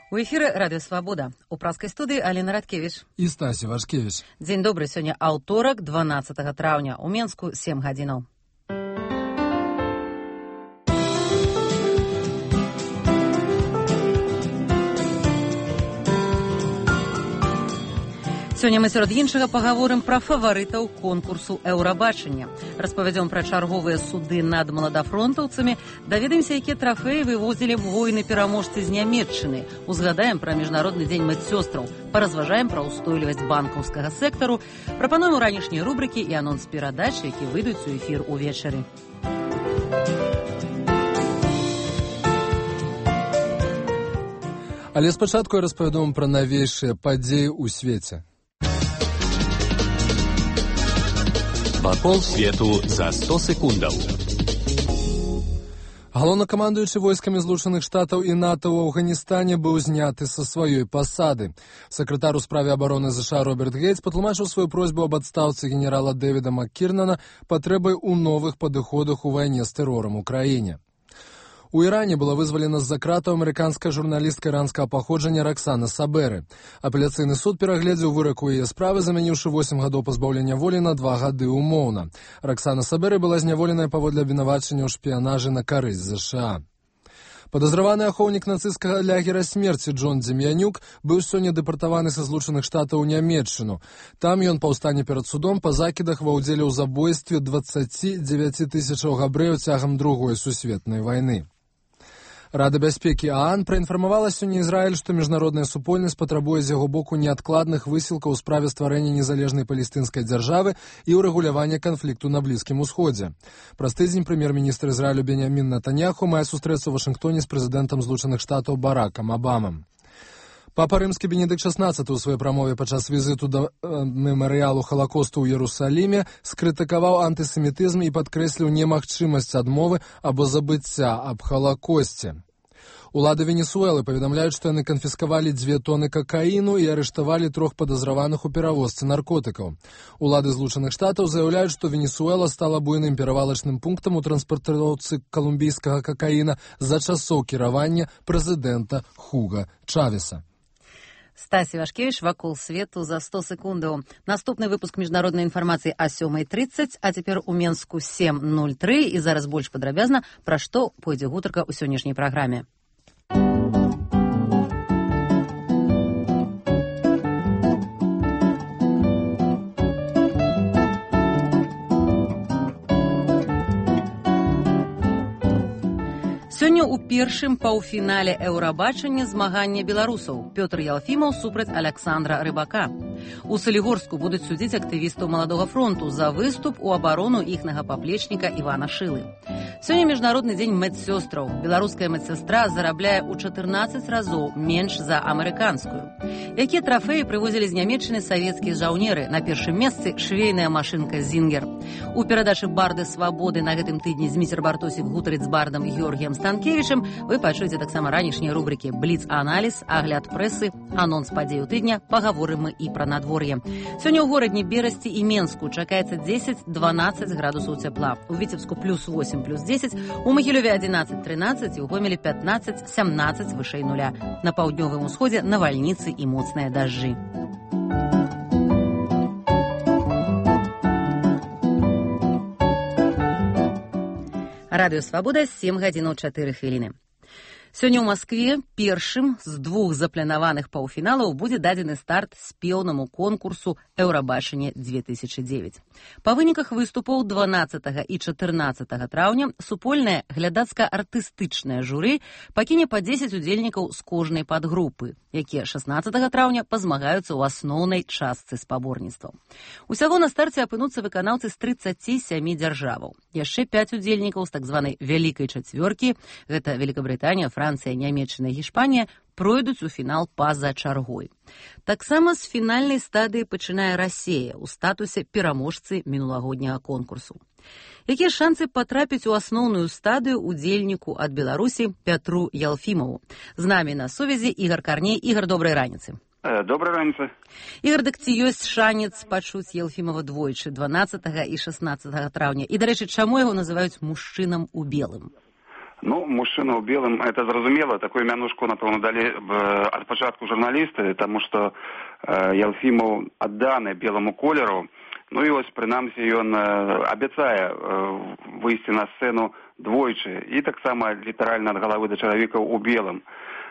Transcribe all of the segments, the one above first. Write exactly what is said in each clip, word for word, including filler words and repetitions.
У эфіры Радыё Свабода. У праскай студыі Алена Радкевіч. І Стасі Вашкевіч. Дзень добры, сёння аўторак, дванаццатага траўня. У Менску сем гадзінаў. Сёння мы сярод іншага пагаворым пра фаварытаў конкурсу «Еўрабачання». Распавядзём пра чарговыя суды над маладафронтаўцамі, даведаемся, якія трафеі вывозілі воіны-пераможцы з Нямецчыны, узгадаем пра міжнародны дзень медсёстраў, паразважаем пра ўстойлівасць банкаўскага сектару, прапануем ранішнія рубрыкі і анонс перадач, які выйдуць у эфір увечары. Але спачатку я распавядом пра навейшыя падзеі ў свеце. Вакол свету за сто секундаў. Галоўнакамандуючы войскамі Злучаных Штатаў і НАТО ў Афганістане быў зняты са сваёй пасады. Сакратар у справе абароны ЗША Роберт Гейтс патлумачыў сваю просьбу аб адстаўцы генерала Дэвіда Маккірнана патрэбай у новых падыходах у вайне з тэрорам у краіне. У Іране была вызвалена з-за кратаў амерыканская журналістка іранскага паходжання Роксана Саберы. Апеляцыйны суд перагледзеў вырак у яе справы, замяніўшы восем гадоў пазбаўлення волі на два гады ўмоўна. Роксана Саберы была зняволеная паводле абвінавачання ў шпіянажы на карысць ЗША. Падазраваны ахоўнік нацысцкага лагера смерці Джон Дзем'янюк быў сёння дэпартаваны са Злучаных Штатаў у Нямецчыну. Там ён паўстане перад судом па закідах ва ўдзеле ў забойстве дваццаці дзевяці тысячаў габрэяў цягам другой сусветнай вайны. Рада бяспекі ААН праінфармавала сёння Ізраіль, што міжнародная супольнасць патрабуе з яго боку неадкладных высілкаў у справе стварэння незалежнай палестынскай дзяржавы і ўрэгулявання канфлікту на Блізкім Усходзе. Праз тыдзень прэм'ер-міністр Ізраілю Беньямін Нетаньяху мае сустрэцца ў Вашынгтоне з прэзідэнтам Злучаных Штатаў Баракам Абамам. Папа рымскі Бенедыкт шаснаццаты ў сваёй прамове падчас візіту да э, мемарыялу Халакосту ў Іерусаліме скрытыкаваў антысемітызм і падкрэсліў немагчымасць адмовы або забыцця аб Халакосце. Улады Венесуэлы паведамляюць, што яны канфіскавалі дзве тоны какаіну і арыштавалі трох падазраваных у перавозцы наркотыкаў. Улады Злучаных Штатаў заяўляюць, што Венесуэла стала буйным перавалачным пунктам у транспартыроўцы калумбійскага какаіна за часоў кіравання прэзідэнта Хуга Чавеса. Стасі Вашкевіч, вакол свету за сто секундаў. Наступны выпуск міжнароднай інфармацыі а сёмай трыццаць, а цяпер у Менску сем нуль тры, і зараз больш падрабязна, пра што пойдзе гутарка ў сённяшняй праграме. Сёння ў першым паўфінале «Еўрабачання» змагання беларусаў Пётр Ялфімаў супраць Аляксандра Рыбака. У Салігорску будуць судзіць актывістаў Маладога фронту за выступ у абарону іхнага паплечніка Івана Шылы. Сёння міжнародны дзень медсёстраў. Беларуская медсястра зарабляе ў чатырнаццаць разоў менш за амерыканскую. Якія трафеі прывозілі з Нямецчыны савецкія жаўнеры? На першым месцы швейная машынка «Зінгер». У перадачы «Барды свабоды» на гэтым тыдні Зміцер Бартосік гутарыць з бардам Георгіем Станкевічым. Вы пачуеце таксама ранішнія рубрыкі «Бліц-аналіз», «Агляд прэсы», «Анонс падзею тыдня», «Пагаворым мы і пра надвор'е». Сёння ў горадні Берасці і Менску чакаецца дзесяць-дванаццаць градусаў цяпла. У Віцебску плюс восем, плюс дзесяць, у Магілёве адзінаццаць трынаццаць і ў Гомелі пятнаццаць сямнаццаць вышэй нуля. На паўднёвым усходзе навальніцы і моцныя дажджы. Радыё Свабода, сем гадзінаў чатыры хвіліны. Сёння ў Маскве першым з двух запланаваных паўфіналаў будзе дадзены старт спеўнаму конкурсу «Еўрабачання две тысячы дзевяць». Па выніках выступаў дванаццатага і чатырнаццатага траўня супольнае глядацка-артыстычнае журы пакіне па дзесяць удзельнікаў з кожнай падгрупы, якія шаснаццатага траўня пазмагаюцца ў асноўнай частцы спаборніцтваў. Усяго на старце апынуцца выканаўцы з трыццаці сямі дзяржаваў. Яшчэ пяць удзельнікаў з так званай вялікай чацвёркі, гэта Великабрытанія, Францыя, Нямецчына і Гішпанія, пройдуць у фінал па-за чаргой. Таксама з фінальнай стадыі пачынае Расія ў статусе пераможцы мінулагодняга конкурсу. Якія шансы патрапіць у асноўную стадыю удзельніку ад Беларусі Пятру Ялфімаву? З намі на сувязі Ігар Карней. Ігар, добрай раніцы. Добрай раніцы. Ігар, дык ці ёсць шанец пачуць Ялфімава двойчы, дванаццатага і шаснаццатага траўня? І, дарэчы, чаму яго называюць мужчынам у белым? Ну, мужчына ў белым, это зразумела, такую мянушку, напэўна, далі ад пачатку журналісты, таму што э, Елфімаў адданы беламу колеру. Ну і вось, прынамсі, ён абяцае э, выйсці на сцэну двойчы і таксама літаральна ад галавы да чалавекаў у белым.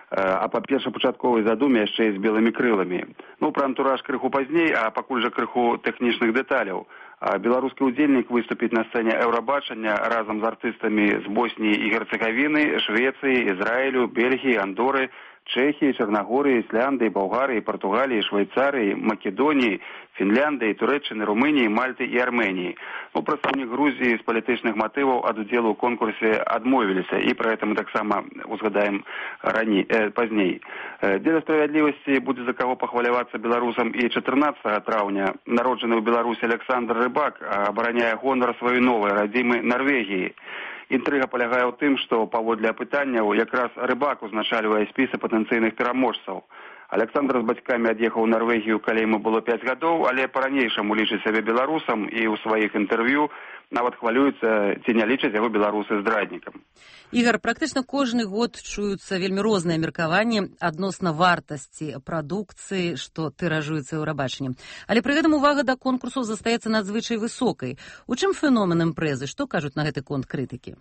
А па першапачатковай задуме яшчэ і з белымі крыламі. Ну, пра антураж крыху пазней, а пакуль жа крыху тэхнічных дэталяў. Беларускі ўдзельнік выступіць на сцэне Еўрабачання разам з артыстамі з Босніі і Герцегавіны, Швецыі, Ізраілю, Бельгіі, Андоры, Чэхіі, Чарнагорыі, Ісляндыі, Балгарыі, Партугаліі, Швейцарыі, Македоніі, Фінляндыі, Турэччыны, Румыніі, Мальты і Арменіі. Ну, прадстаўнік Грузіі з палітычных матываў ад удзелу ў конкурсе адмовіліся, і пра гэта мы таксама узгадаем раней, э, пазней. Э, Дзеля справядлівасці будзе за каго пахвалявацца беларусам і чатырнаццатага траўня. Народжаны ў Беларусі Александр Рыбак абараняе гонар сваёй новай радзімы Нарвегіі. Інтрыга палягае ў тым, што паводле апытанняў якраз Рыбак узначальвае спісы патэнцыйных пераможцаў. Александр з бацькамі ад'ехаў у Нарвегію, калі яму было пяць гадоў, але па-ранейшаму лічыць сябе беларусам і ў сваіх інтэрв'ю нават хвалюецца, ці не лічаць яго беларусы здраднікам. Ігор, практычна кожны год чуюцца вельмі розныя меркаванні адносна вартасці прадукцыі, што тыражуецца Еўрабачаннем. Але пры гэтым увага да конкурсу застаецца надзвычай высокай. У чым феномен імпрэзы? Што кажуць на гэты конт крытыкі?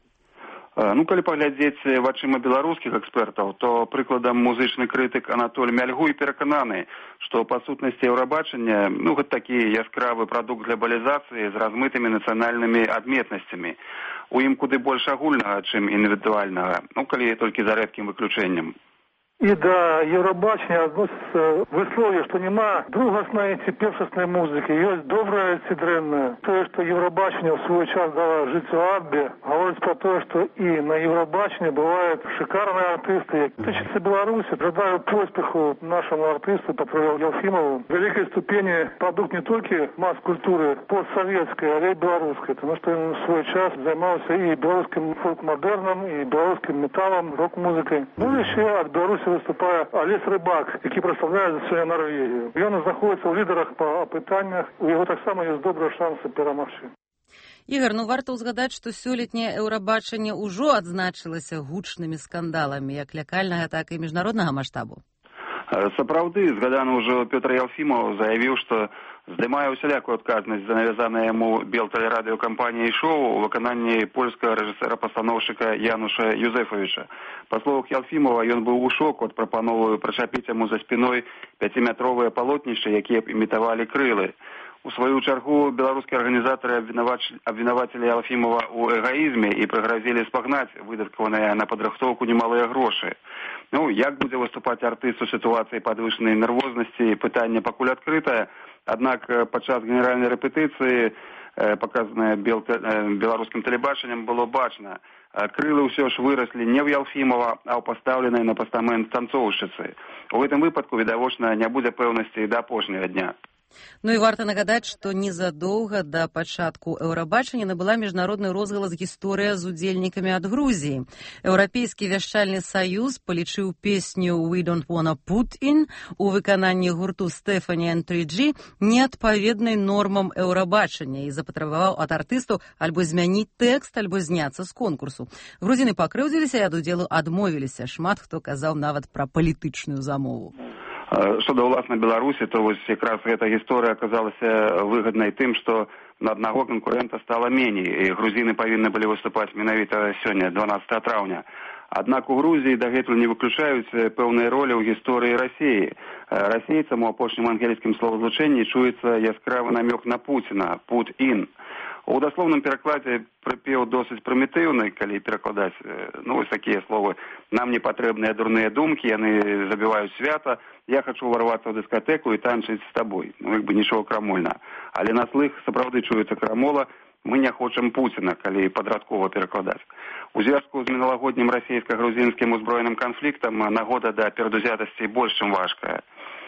Ну, калі паглядзець вачыма беларускіх экспертаў, то прыкладам музычны крытык Анатоль Мяльгуй перакананы, што па сутнасці Еўрабачання, ну, гэта такі яскравы прадукт глобалізацыі з размытымі нацыянальнымі адметнасцямі. У ім куды больш агульнага, чым індывідуальнага, ну, калі толькі за рэдкім выключэннем. І да Еўрабачання адносіцца высловие, што няма другаснай ці першаснай музыкі, ёсць добрая ці дрэнная. Тое, што Еўрабачанне ў свой час дала жыццю Аббе, гаворыць пра тое, што і на Еўрабачанні бываюць шикарныя артысты. Тычыцца Беларусі, жадаю поспеху нашаму артысту Петру Елфімову. Вялікай ступені прадукт не толькі мас-культуры постсавецкай, але і беларускай, тому што ён у свой час займаўся і беларускім фолк-мадэрнам, і беларускім металам, рок-музыкай. Ну і ще ад Беларусі выступае Алесь Рыбак, які прадстаўляе за сёння Нарвегію. Ён знаходіцца ў лідарах па апытаннях, у яго таксама ёсць добрыя шансы перамагчы. Ігор, ну варта ўзгадаць, што сёлетняе Еўрабачанне ўжо адзначылася гучнымі скандаламі, як лакальнага, так і міжнароднага маштабу. Сапраўды, згаданы ўжо Пётр Елфімаў заявіў, што здымае ўсялякую адказнасць за навязанае яму Белтэлерадыёкампаніяй шоу у выкананні польскага рэжысэра-пастаноўшчыка Януша Юзефавіча. Па словах Елфімова, ён быў у шоку ад прапановы прычапіць яму за спіной пяціметровыя палотнішчы, якія б імітавалі крылы. У сваю чаргу беларускія арганізатары абвінавацілі Елфімова ў эгаізме і прыгразілі спагнаць выдаткаваныя на падрыхтоўку немалыя грошы. Ну, як будзе выступаць артыст у сітуацыі падвышанай нервознасці, пытанне пакуль адкрытае. Аднак падчас генеральнай рэпетыцыі, паказанае беларускім тэлебачаннем, было бачна. Крылы ўсё ж выраслі не ў Елфімова, а ў пастаўленай на пастамент танцоўшчыцы. У гэтым выпадку, відавочна, не будзе пэўнасці да апошняга дня. Ну і варта нагадаць, што незадоўга да пачатку Еўрабачання набыла міжнародны розгалас гісторыя з удзельнікамі ад Грузіі. Еўрапейскі вяшчальны саюз палічыў песню «We don't wanna put in» у выкананні гурту Стефані энд тры джі неадпаведнай нормам Еўрабачання і запатрабаваў ад артысту альбо змяніць тэкст, альбо зняцца з конкурсу. Грузіны пакрыўдзіліся і ад удзелу адмовіліся. Шмат хто казаў нават пра палітычную замову. Што да ўласна Беларусі, то вось якраз гэта гісторыя аказалася выгаднай тым, што на аднаго канкурэнта стала меней, і грузіны павінны былі выступаць менавіта сёння, дванаццатага траўня. Аднак у Грузіі дагэтуль не выключаюць пэўныя ролі ў гісторыі Расіі. Расейцам у апошнім ангельскім словазлучэнні чуецца яскравы намёк на Пуціна, «put in». У даслоўным перакладзе прыпеў досыць прымітыўны, калі перакладаць, ну, вось такія словы. Нам не патрэбныя дурныя думкі, яны забіваюць свята, я хачу ўварвацца ў дыскатэку і танчыць з табой. Ну, як бы нічого крамольна. Але на слых сапраўды чуецца крамола, мы не хочам Пуціна, калі падрадкова перакладаць. У звязку з міналагоднім расійска-грузінскім узброеным канфліктам нагода да перадузятасці больш чым важкая.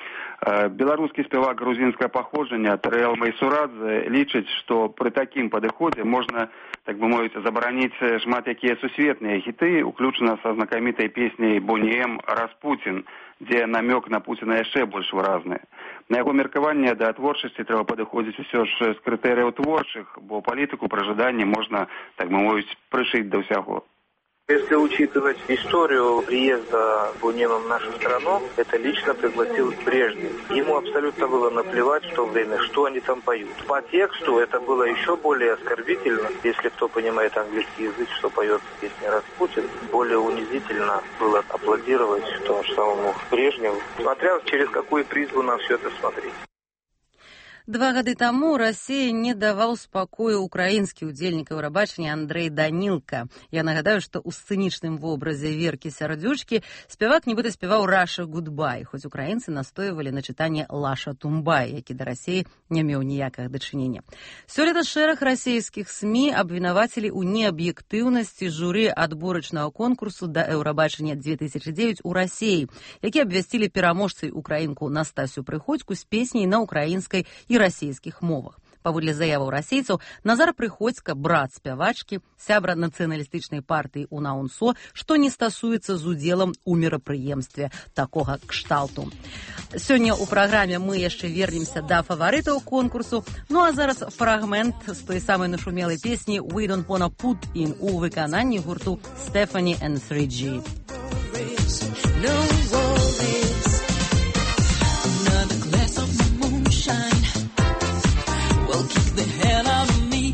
Беларускі спявак грузінскага паходжання Тарээл Майсурадзе лічыць, што пры такім падыходзе можна, так бы мовіць, забараніць шмат якія сусветныя хіты, уключна са знакамітай песняй Боні Эм «Распуцін», дзе намёк на Пуціна яшчэ больш выразны. На яго меркаванне да творчасці трэба падыходзіць усё ж з крытэрыяў творчых, бо палітыку пры жаданні можна, так бы мовіць, прышыць да ўсяго. Если учитывать историю приезда Бунина в нашу страну, это лично пригласил Брежнев. Ему абсолютно было наплевать в то время, что они там поют. По тексту это было еще более оскорбительно, если кто понимает английский язык, что поет песня «Распутин». Более унизительно было аплодировать тому же самому Брежневу, смотря через какую призму на все это смотреть. Два гады таму Расія не даваў спакою украінскі ўдзельнік Еўрабачання Андрэй Данілка. Я нагадаю, што ў сцэнічным вобразе Веркі Сярдзючкі спявак нібыта спяваў «Раша Гудбай», хоць украінцы настойвалі на чытанне «Лаша Тумбай», які да Расіі не меў ніякага дачынення. Сёлета шэраг расійскіх СМІ абвінавацілі ў неаб'ектыўнасці журы адборачнага конкурсу да Еўрабачання две тысячи девять у Расіі, які абвясцілі пераможцай украінку Настасю Прыходзьку з песняй на украінскай і расійскіх мовах. Паводле заяваў расейцаў, Назар Прыходзька, брат спявачкі, сябра нацыяналістычнай партыі УНАУНСО, што не стасуецца з удзелам у мерапрыемстве такога кшталту. Сёння ў праграме мы яшчэ вернемся да фаварытаў конкурсу, ну а зараз фрагмент з той самай нашумелай песні «We Don't Wanna Put In» у выкананні гурту Stephanie and three G. No worries, another glass of moonshine will kick the hell out of me,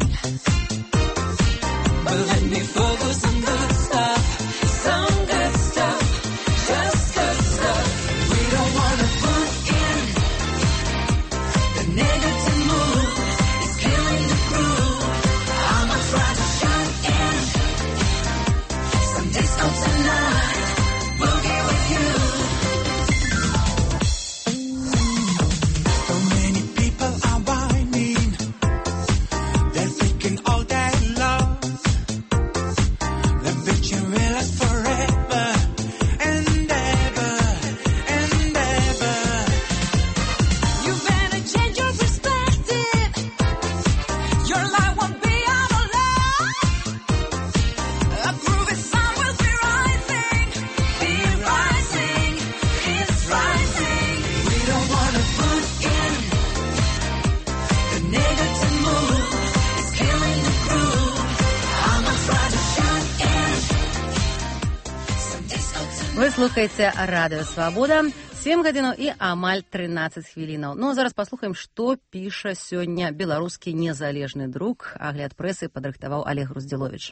but let me focus on good stuff, some good stuff, just good stuff. We don't wanna put in the negative mood, it's killing the groove. I'ma try to shut in some disco tonight, boogie with you. So many people are whining, they're thinking all day long, they're bitching will last forever and ever and ever. You better change your perspective, your life won't be out of love. A groovy sun will be rising, be rising, it's rising. We don't wanna put in the negative mood, it's killing the groove. I'ma try to shut in some disco tonight. Вы слухаеце Радыё Свабода, сем гадзінаў і амаль трынаццаць хвілінаў. Ну а зараз паслухаем, што піша сёння беларускі незалежны друк. Агляд прэсы падрыхтаваў Олег Груздзіловіч.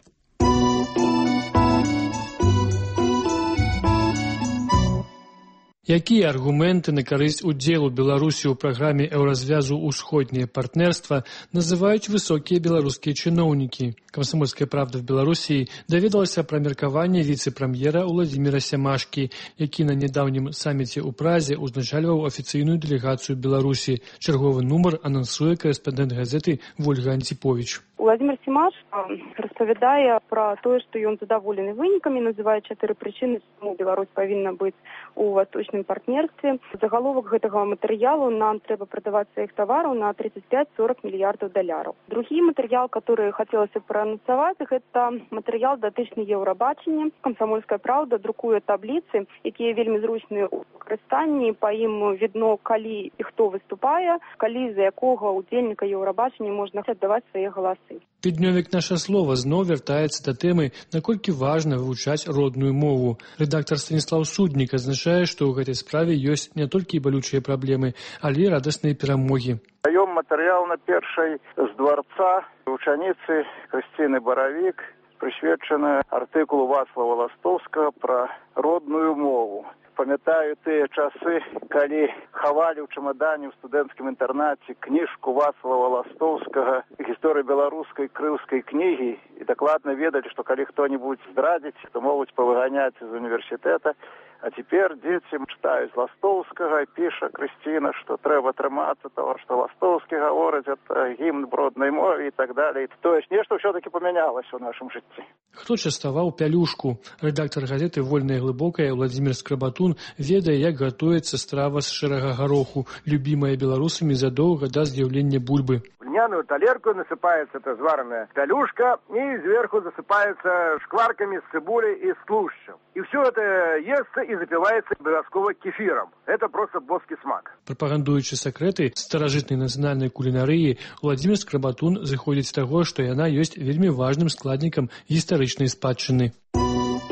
Якія аргументы на карысць удзелу Беларусі ў праграме еўразвязу «Усходняе партнерства» называюць высокія беларускія чыноўнікі? «Комсомольская правда» в Беларусі даведалася пра меркаванне віцэ-прэм'ера Уладзіміра Сямашкі, які на нядаўнім саміце ў Празе узначальваў афіцыйную дэлегацыю Беларусі. Чарговы нумар анансуе корэспандэнт газеты Вольга Антипович. Уладзімір Сямашка распавядае пра тое, што ён задаволены вынікамі, называе чатыры прычыны, чаму Беларусь павінна быць у восточным партнерстве. Загаловак гэтага матэрыялу: нам трэба прадаваць сваіх тавараў на тридцать пять сорок мільярдаў даляраў. Другі матэрыял, который хацелася праанансаваць, гэта матэрыял датычны Еўрабачання. «Комсомольская правда» друкуе табліцы, якія вельмі зручныя ў выкарыстанні. Па ім відно, калі і хто выступае, калі за якога удзельніка Еўрабачання можна аддаваць свае галасы. Тыднёвік «Наша слова» зноў вяртаецца да тэмы, наколькі важна вывучаць родную мову. Рэдактар Станіслаў Суднік адзначае, што ў гэтай справе ёсць не толькі балючыя праблемы, але і радасныя перамогі. Даём матэрыял на першай з дварца вучаніцы Крысціны Баравік, прысвечаны артыкулу Вацлава Ластоўскага пра родную мову. Памятаю тыя часы, калі хавалі ў чамадане ў студэнцкім інтэрнаце кніжку Вацлава Ластоўскага «Гісторыя беларускай крыўскай кнігі» і дакладна ведалі, што калі хто-небудзь здрадзіць, то могуць павыганяць з універсітэта. А цяпер дзеці чытаюць Ластоўскага, піша Крысціна, што трэба трымацца того, што Ластоўскі гаворыць, это гімн роднай мове і так далей. То есть нешта ўсё-такі памянялася ў нашым жыцці. Хто частаваў пялюшку? Рэдактар газеты «Вольная і глыбокая» Уладзімір Скрабатун ведае, як гатуецца страва з шэрага гароху, любімая беларусамі задоўга да з'яўлення бульбы. В льняную талерку насыпается эта зварная пялюшка и сверху засыпается шкварками с цибулей и с тлушчем. И все это естся и запивается обовязково кефиром. Это просто боский смак. Прапагандуючы сакрэты старажытнай нацыянальнай кулінарыі, Уладзімір Скрабатун зыходзіць з таго, што яна ёсць вельмі важным складнікам гістарычнай спадчыны.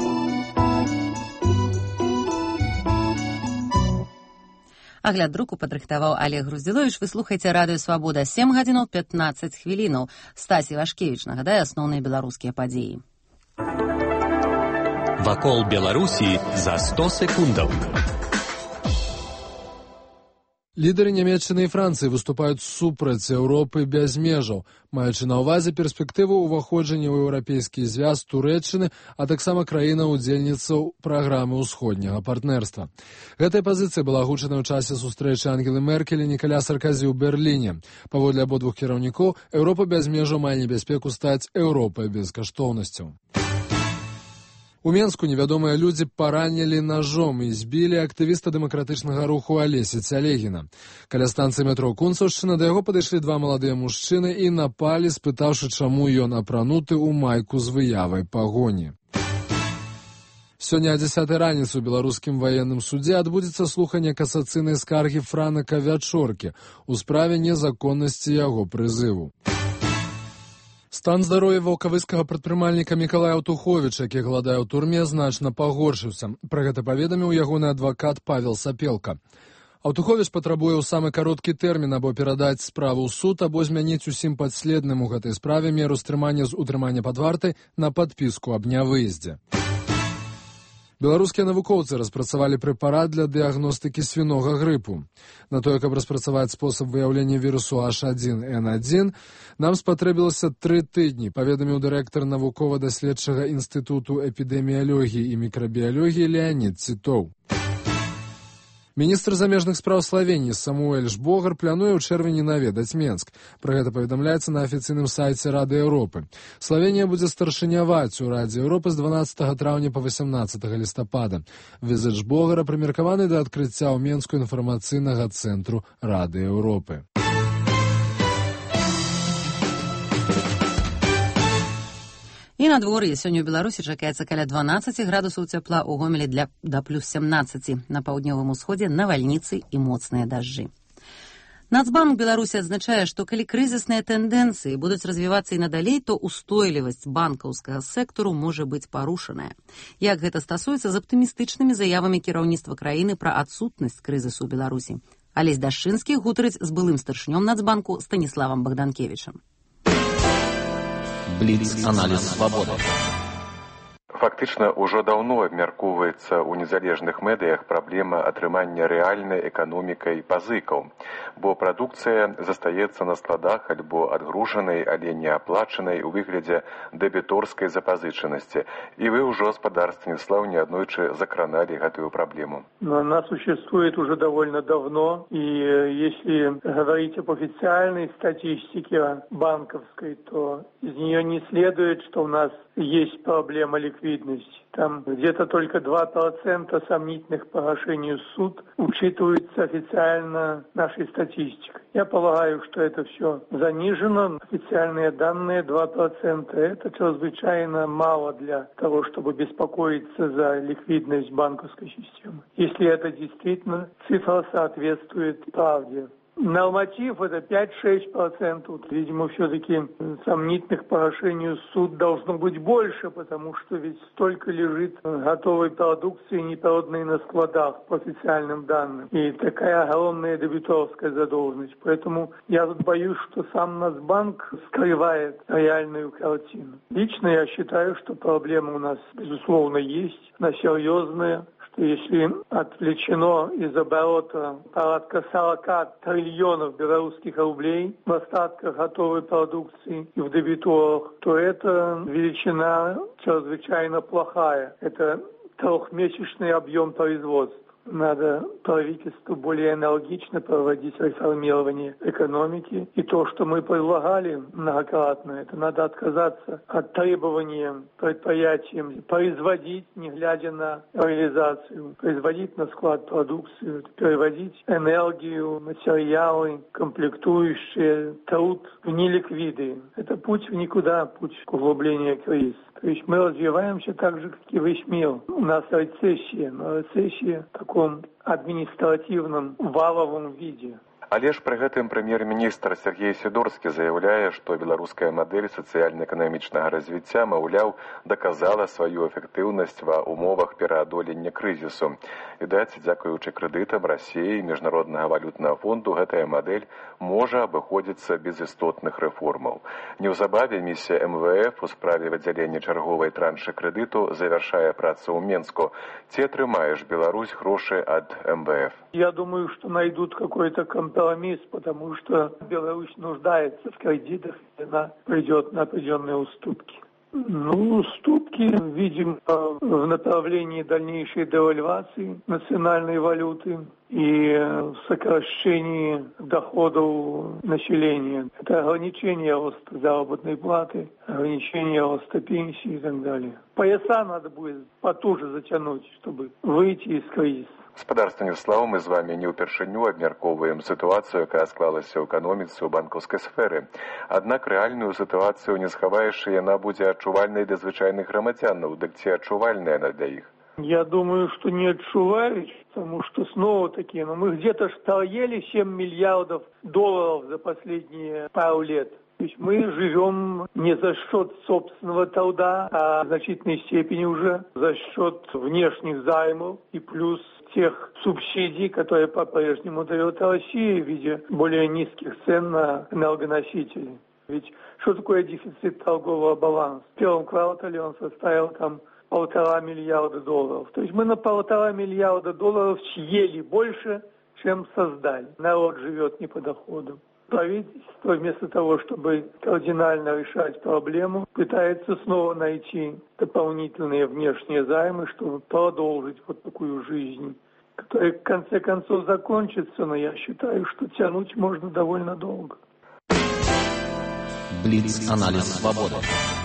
Агляд друку падрыхтаваў Олег Груздзіловіч. Вы слухаеце радыё Свабода. сем гадзінаў пятнаццаць хвілінаў. Стасі Вашкевіч нагадае асноўныя беларускія падзеі. Вакол Беларусі за сто секундаў. Лідары Нямецчыны і Францыі выступаюць супраць Еўропы без межаў, маючы на ўвазе перспектыву ўваходжання ў еўрапейскі звяз Турэччыны, а таксама краіна-удзельніцаў праграмы ўсходняга партнерства. Гэтая пазіцыя была агучана ў часе сустрэчы Ангелы Меркель і Нікаля Сарказі ў Берліне. Паводле абодвух кіраўнікоў, Еўропа без межаў мае небяспеку стаць Еўропай без каштоўнасцяў. У Менску невядомыя людзі паранілі ножом і збілі актывіста дэмакратычнага руху Алесі Цялегіна. Каля станцыі метро Кунцаўшчына да яго падышлі два маладыя мужчыны і напалі, спытаўшы, чаму ён апрануты ў майку з выявай пагоні. Сёння о дзесятай раніцы ў беларускім ваенным судзе адбудзецца слуханне касацыйнай скаргі Франака Вячоркі ў справе незаконнасці яго прызыву. Стан здароўя ваўкавыскага прадпрымальніка Мікалая Аўтуховіча, які галадае ў турме, значна пагоршыўся. Пра гэта паведаміў ягоны адвакат Павел Сапелка. Аўтуховіч патрабуе ў самы кароткі тэрмін або перадаць справу ў суд, або змяніць усім падследным у гэтай справе меру стрымання з утрымання пад вартай на падпіску аб нявыездзе. Беларускія навукоўцы распрацавалі прэпарат для дыягностыкі свінога грыпу. На тое, каб распрацаваць спосаб выяўлення вірусу эйч адзін эн адзін, нам спатрэбілася тры тыдні, паведаміў дырэктар навукова-даследчага інстытуту эпідэміялогіі і мікрабіялогіі Леанід Цітоў. Міністр замежных спраў Славеніі Самуэль Жбогар плануе ў чэрвені наведаць Менск. Пра гэта паведамляецца на афіцыйным сайце Рады Еўропы. Славенія будзе старшыняваць у Радзе Еўропы з дванаццатага траўня па васямнаццатага лістапада. Візіт Жбогара прымеркаваны да адкрыцця ў Менску інфармацыйнага цэнтру Рады Еўропы. І надвор'е. Сёння ў Беларусі чакаецца каля дванаццаці градусаў цяпла, у Гомелі для, да плюс сямнаццаці. На паўднёвым усходзе навальніцы і моцныя дажджы. Нацбанк Беларусі адзначае, што калі крызісныя тэндэнцыі будуць развівацца і надалей, то устойлівасць банкаўскага сектару можа быць парушаная. Як гэта стасуецца з аптымістычнымі заявамі кіраўніцтва краіны пра адсутнасць крызісу ў Беларусі. Алесь Дашчынскі гутарыць з былым старшынём Нацбанку Станіславам Багданкевічам. Бліц-аналіз «Свабода». Фактычна, ужо даўно абмяркоўваецца ў незалежных медыях праблема атрымання рэальнай эканомікай пазыкаў, бо прадукцыя застаецца на складах альбо адгружанай, але не аплачанай у выглядзе дэбіторскай запазычанасці. И вы уже, спадар Станислав, неоднойче закранали эту проблему. Но она существует уже довольно давно, и если говорить об официальной статистике банковской, то из нее не следует, что у нас есть проблема ликвидности. Там где-то только два процента сомнительных погашений в суд учитываются официально нашей статистикой. Я полагаю, что это все занижено. Официальные данные два процента. Это чрезвычайно мало для того, чтобы беспокоиться за ликвидность банковской системы. Если это действительно цифра соответствует правде. Норматив это пять-шесть процентов. Видимо, все-таки сомнительных погашений в суд должно быть больше, потому что ведь столько лежит готовой продукции, непроданной на складах по официальным данным. И такая огромная дебиторская задолженность. Поэтому я тут боюсь, что сам Нацбанк скрывает реальную картину. Лично я считаю, что проблема у нас, безусловно, есть. Она серьезная. Что если отвлечено из оборота порядка сорок триллионов белорусских рублей в остатках готовой продукции и в дебиторах, то эта величина чрезвычайно плохая. Это трехмесячный объем производства. Надо правительству более энергично проводить реформирование экономики. И то, что мы предлагали многократно, это надо отказаться от требования предприятиям производить, не глядя на реализацию, производить на склад продукцию, переводить энергию, материалы, комплектующие, труд в неликвиды. Это путь в никуда, путь к углублению кризиса. То есть мы развиваемся так же, как и весь мир. У нас рецессия, но рецессия в таком административном валовом виде. Але ж пры гэтым прэм'ер-міністр Сергей Сідорскі заяўляе, што беларуская мадэль сацыяльна-эканамічнага развіцця, маўляў, даказала сваю эфектыўнасць ва ўмовах пераадолення крызісу. Відаць, дзякуючы крэдытам Расіі і Міжнароднага валютнага фонду гэтая мадэль можа абыходзіцца без істотных рэформаў. Неўзабаве місія эм вэ эф у справе выдзялення чарговай траншы крэдыту завяршае працу ў Менску. Ці атрымаеш Беларусь грошы ад эм вэ эф? Я думаю, что найдут какой-то компромисс, потому что Беларусь нуждается в кредитах, и она придет на определенные уступки. Ну, уступки, видимо, в направлении дальнейшей девальвации национальной валюты и сокращении доходов населения. Это ограничение роста заработной платы, ограничение роста пенсии и так далее. Пояса надо будет потуже затянуть, чтобы выйти из кризиса. Гаспадар Станіслаў, мы з вами не ўпершыню абмяркоўваем сітуацыю, якая склалася ў эканоміцы ў банкаўскай сферы. Аднак рэальную сітуацыю не схаваеш, і яна будзе адчувальнай для звычайных грамадзянаў. Дык ці адчувальная она для іх? Я думаю, что не отчуваюсь, потому что снова-таки, ну, мы где-то штарели семь миллиардов долларов за последние пару лет. То есть мы живем не за счет собственного труда, а в значительной степени уже за счет внешних займов и плюс тех субсидий, которые по-прежнему дает Россия в виде более низких цен на энергоносители. Ведь что такое дефицит торгового баланса? В первом квартале он составил там полтора миллиарда долларов. То есть мы на полтора миллиарда долларов съели больше, чем создали. Народ живет не по доходу. Правительство вместо того, чтобы кардинально решать проблему, пытается снова найти дополнительные внешние займы, чтобы продолжить вот такую жизнь, которая в конце концов закончится, но я считаю, что тянуть можно довольно долго. Бліц-аналіз свабоды.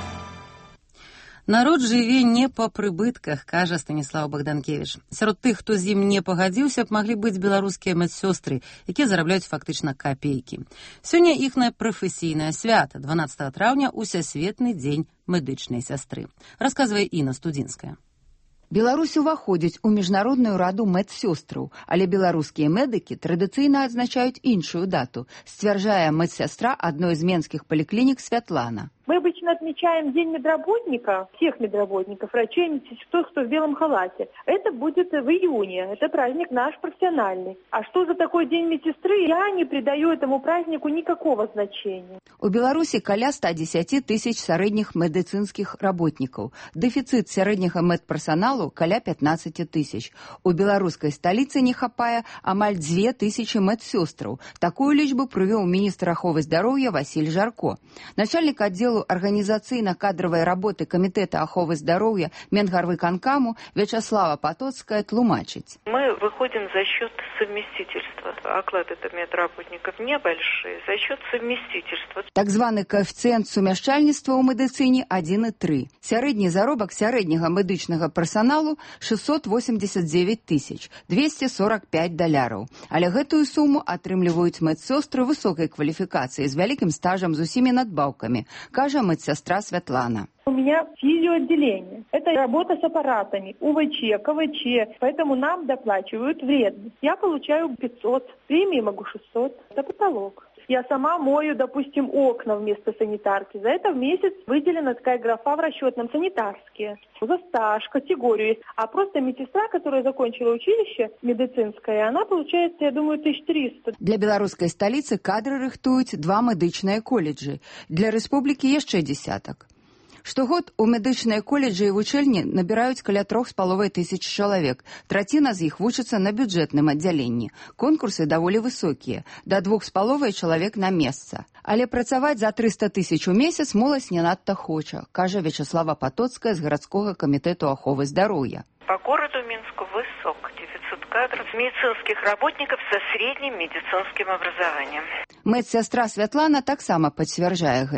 Народ жыве не па прыбытках, кажа Станіслаў Багданкевіч. Сярод тых, хто з ім не пагадзіўся, б маглі быць беларускія медсёстры, якія зарабляюць фактычна капейкі. Сёння іхнае прафесійнае свята, дванаццатага траўня, усесветны дзень медычнай сястры. Расказвае Інна Студзінская. Беларусь уваходзіць у міжнародную раду медсёстраў, але беларускія медыкі традыцыйна адзначаюць іншую дату, сцвярджае медсястра адной з менскіх паліклінік Святлана. Мы обычно отмечаем День медработника, всех медработников, врачей, медсестер, кто в белом халате. Это будет в июне, это праздник наш профессиональный. А что за такой День медсестры, я не придаю этому празднику никакого значения. У Беларусі каля ста дзесяці тысяч сярэдніх медыцынскіх работнікаў. Дэфіцыт сярэдняга медперсаналу каля пятнаццаць тысяч. У беларускай сталіцы не хапае амаль дзве тысячы медсёстраў. Такую лічбу прывёў міністр аховы здароўя Васіль Жарко. Начальник аддзелу арганізацыйна-кадравай работы Камітэта аховы здароўя Менгарвыканкаму Вячаслава Потоцкая тлумачыць. Мы выходим за счет совместительства. Оклады медработников небольшие, за счет совместительства. Так званы коэфіцыент сумяшчальніцтва ў медыцыне адзін і тры. Сярэдні заробак сярэдняга медычнага персаналу шестьсот восемьдесят девять тысяч двести сорок пять даляраў. Але гэтую суму атрымліваюць медсёстры высокай кваліфікацыі з вялікім стажам з усімі надбаўкамі, кажа медсестра Светлана. У меня физиоотделение. Это работа с аппаратами, УВЧ, КВЧ, поэтому нам доплачивают вредность. Я получаю пятьсот, премии могу шестьсот. Это потолок. Я сама мою, допустим, окна вместо санитарки. За это в месяц выделена такая графа в расчетном санитарские. За стаж, категорию есть. А просто медсестра, которая закончила училище медицинское, она получает, я думаю, тысяч триста. Для беларускай сталіцы кадры рыхтуюць два медычныя колледжы. Для рэспублікі яшчэ дзесятак. Штогод у медычныя колледжы і вучэльні набіраюць каля трох з паловай тысяч чалавек. Траціна з іх вучыцца на бюджэтным аддзяленні. Конкурсы даволі высокія, да двух з паловай чалавек на месца. Але працаваць за трыста тысяч у месяц моладзь не надта хоча, кажа Вячаслава Потоцкая з гарадскога камітэту аховы здароўя. По городу Минску высок дефицит кадров медицинских работников со средним медицинским образованием. Медсястра Святлана таксама пацвярджае гэта.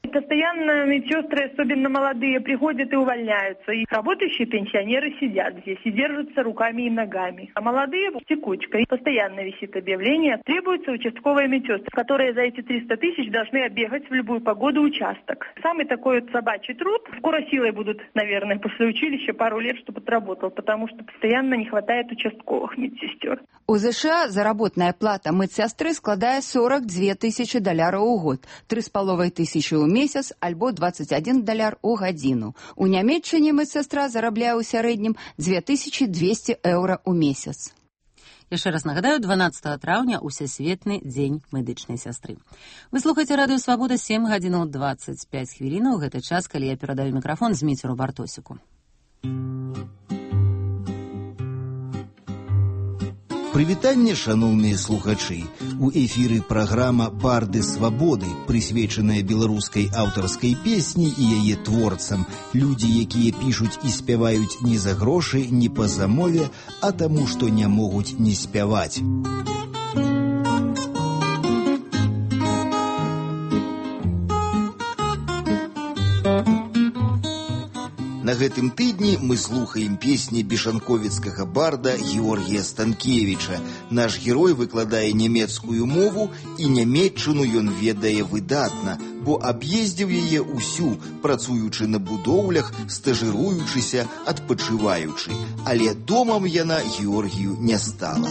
Постоянно медсестры, особенно молодые, приходят и увольняются. И работающие пенсионеры сидят здесь и держатся руками и ногами. А молодые в текучкой. Постоянно висит объявление. Требуется участковая медсестра, которые за эти триста тысяч должны оббегать в любую погоду участок. Самый такой вот собачий труд. Скоро силой будут, наверное, после училища пару лет, чтобы отработал, потому что постоянно не хватает участковых медсестер. У США заработная плата медсестры складае сорок две тысячи даляраў у год, тры з паловай тысячы ў месяц альбо двадцать один даляр у гадзіну. У Нямецчыне медсестра зарабляе ў сярэднім две тысячи двести еўра ў месяц. Яшчэ раз нагадаю, дванаццатага траўня ўсесветны дзень медычнай сястры. Вы слухаеце радыё Свабода, сем гадзінаў двадцать пять хвілінаў. Гэты час, калі я перадаю мікрафон Зміцеру Бартосіку. Прывітанне, шаноўныя слухачы. У эфіры праграма «Барды свабоды», прысвечаная беларускай аўтарскай песні і яе творцам. Людзі, якія пішуць і спяваюць не за грошы, не па замове, а таму, што не могуць не спяваць. На гэтым тыдні мы слухаем песні бешанковіцкага барда Георгія Станкевіча. Наш герой выкладае нямецкую мову, і нямецчыну ён ведае выдатна, бо аб'ездзіў яе ўсю, працуючы на будоўлях, стажыруючыся, адпачываючы. Але домам яна Георгію не стала.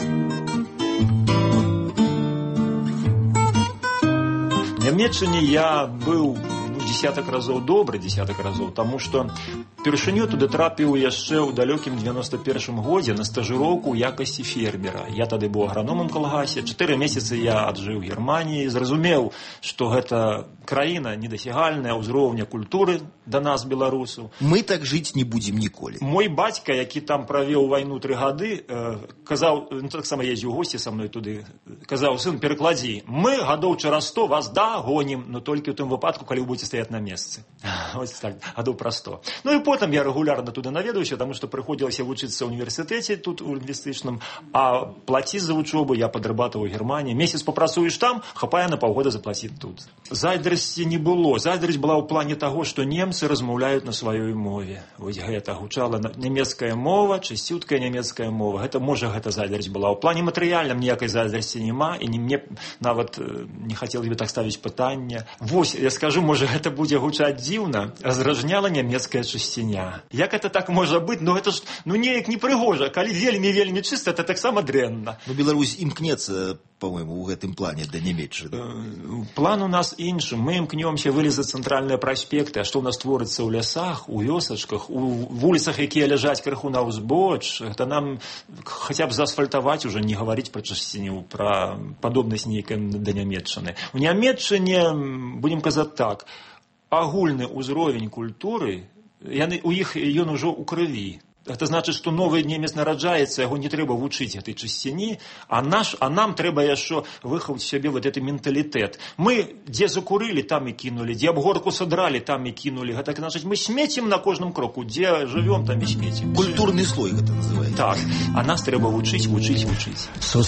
В Нямецчыне я быў десятак разоў добры, десятак разоў, таму што першыню туды трапіў яшчэ ў далёкім девяносто першым годзе на стажыроўку ў якасці фермера. Я тады быў аграномам калгасе. Чатыры месяцы я аджыў у Германіі, зразумеў, што гэта краіна недасягальная ўзроўня культуры да нас, беларусаў. Мы так жыць не будзем ніколі. Мой бацька, які там правёў вайну тры гады, э, казаў, ну, таксама ездзіў у госці са мной туды, казаў: сын, перакладзі, мы гадоў чараз сто вас дагонім, но толькі ў тым выпадку, калі вы будзеце стаяць на месцы. Ось так, гадоў пра сто. Ну і потым я регулярно туды наведаўся, таму што прыходзілася вучыцца ў універсітэце тут у лінгвістычным, а плаціць за вучобу я падрабатываў у Германії. Месяц попрацуеш там, хапае на паўгода заплаціць тут. Зайздрасці не было. Зайздрасць была ў плане таго, што немцы размаўляюць на сваёй мове. Вось гэта гучала нямецкая мова, чысцюткая нямецкая мова. Гэта, можа, гэта зайздрасць была. У плане матэрыяльным ніякай зайздрасці няма, і мне нават не хацелось бы так ставіць пытанне. Вось, я скажу, можа, гэта будзе гучаць дзіўна, зражняла нямецкая чысціня. Як это так можа быць? Ну гэта ж, ну неяк непрыгожа. Калі вельмі-вельмі чыста, это таксама дрэнна. Ну Беларусь імкнецца, по-моему, у гэтым плане да нямецчыны. План у нас іншы. Мы імкнёмся вылезаць цэнтральныя праспекты, а што ў нас творыцца ў лясах, у вёсачках, у вуліцах, якія ляжаць крыху на ўзбоч, гэта нам хаця б заасфальтаваць, уже не гаварыць пра чысціню, пра падобнасць нейкай да нямецчыны. У Нямецчыне, будзем казаць так, агульны ўзровень культуры, яны, у іх ён ужо ў крыві. Это значит, што новы немец нараджаецца, яго не трэба вучыць гэтай чысціні, а, наш, а нам трэба яшчэ выхаваць сябе вот гэты менталітэт. Мы дзе закурылі, там і кінулі, дзе абгорку садралі, там і кінулі. Гэта значит, мы смецім на кожным кроку, дзе жывём, там і смецім. Культурны слой гэта называецца. Так, а нас трэба вучыць, вучыць, вучыць.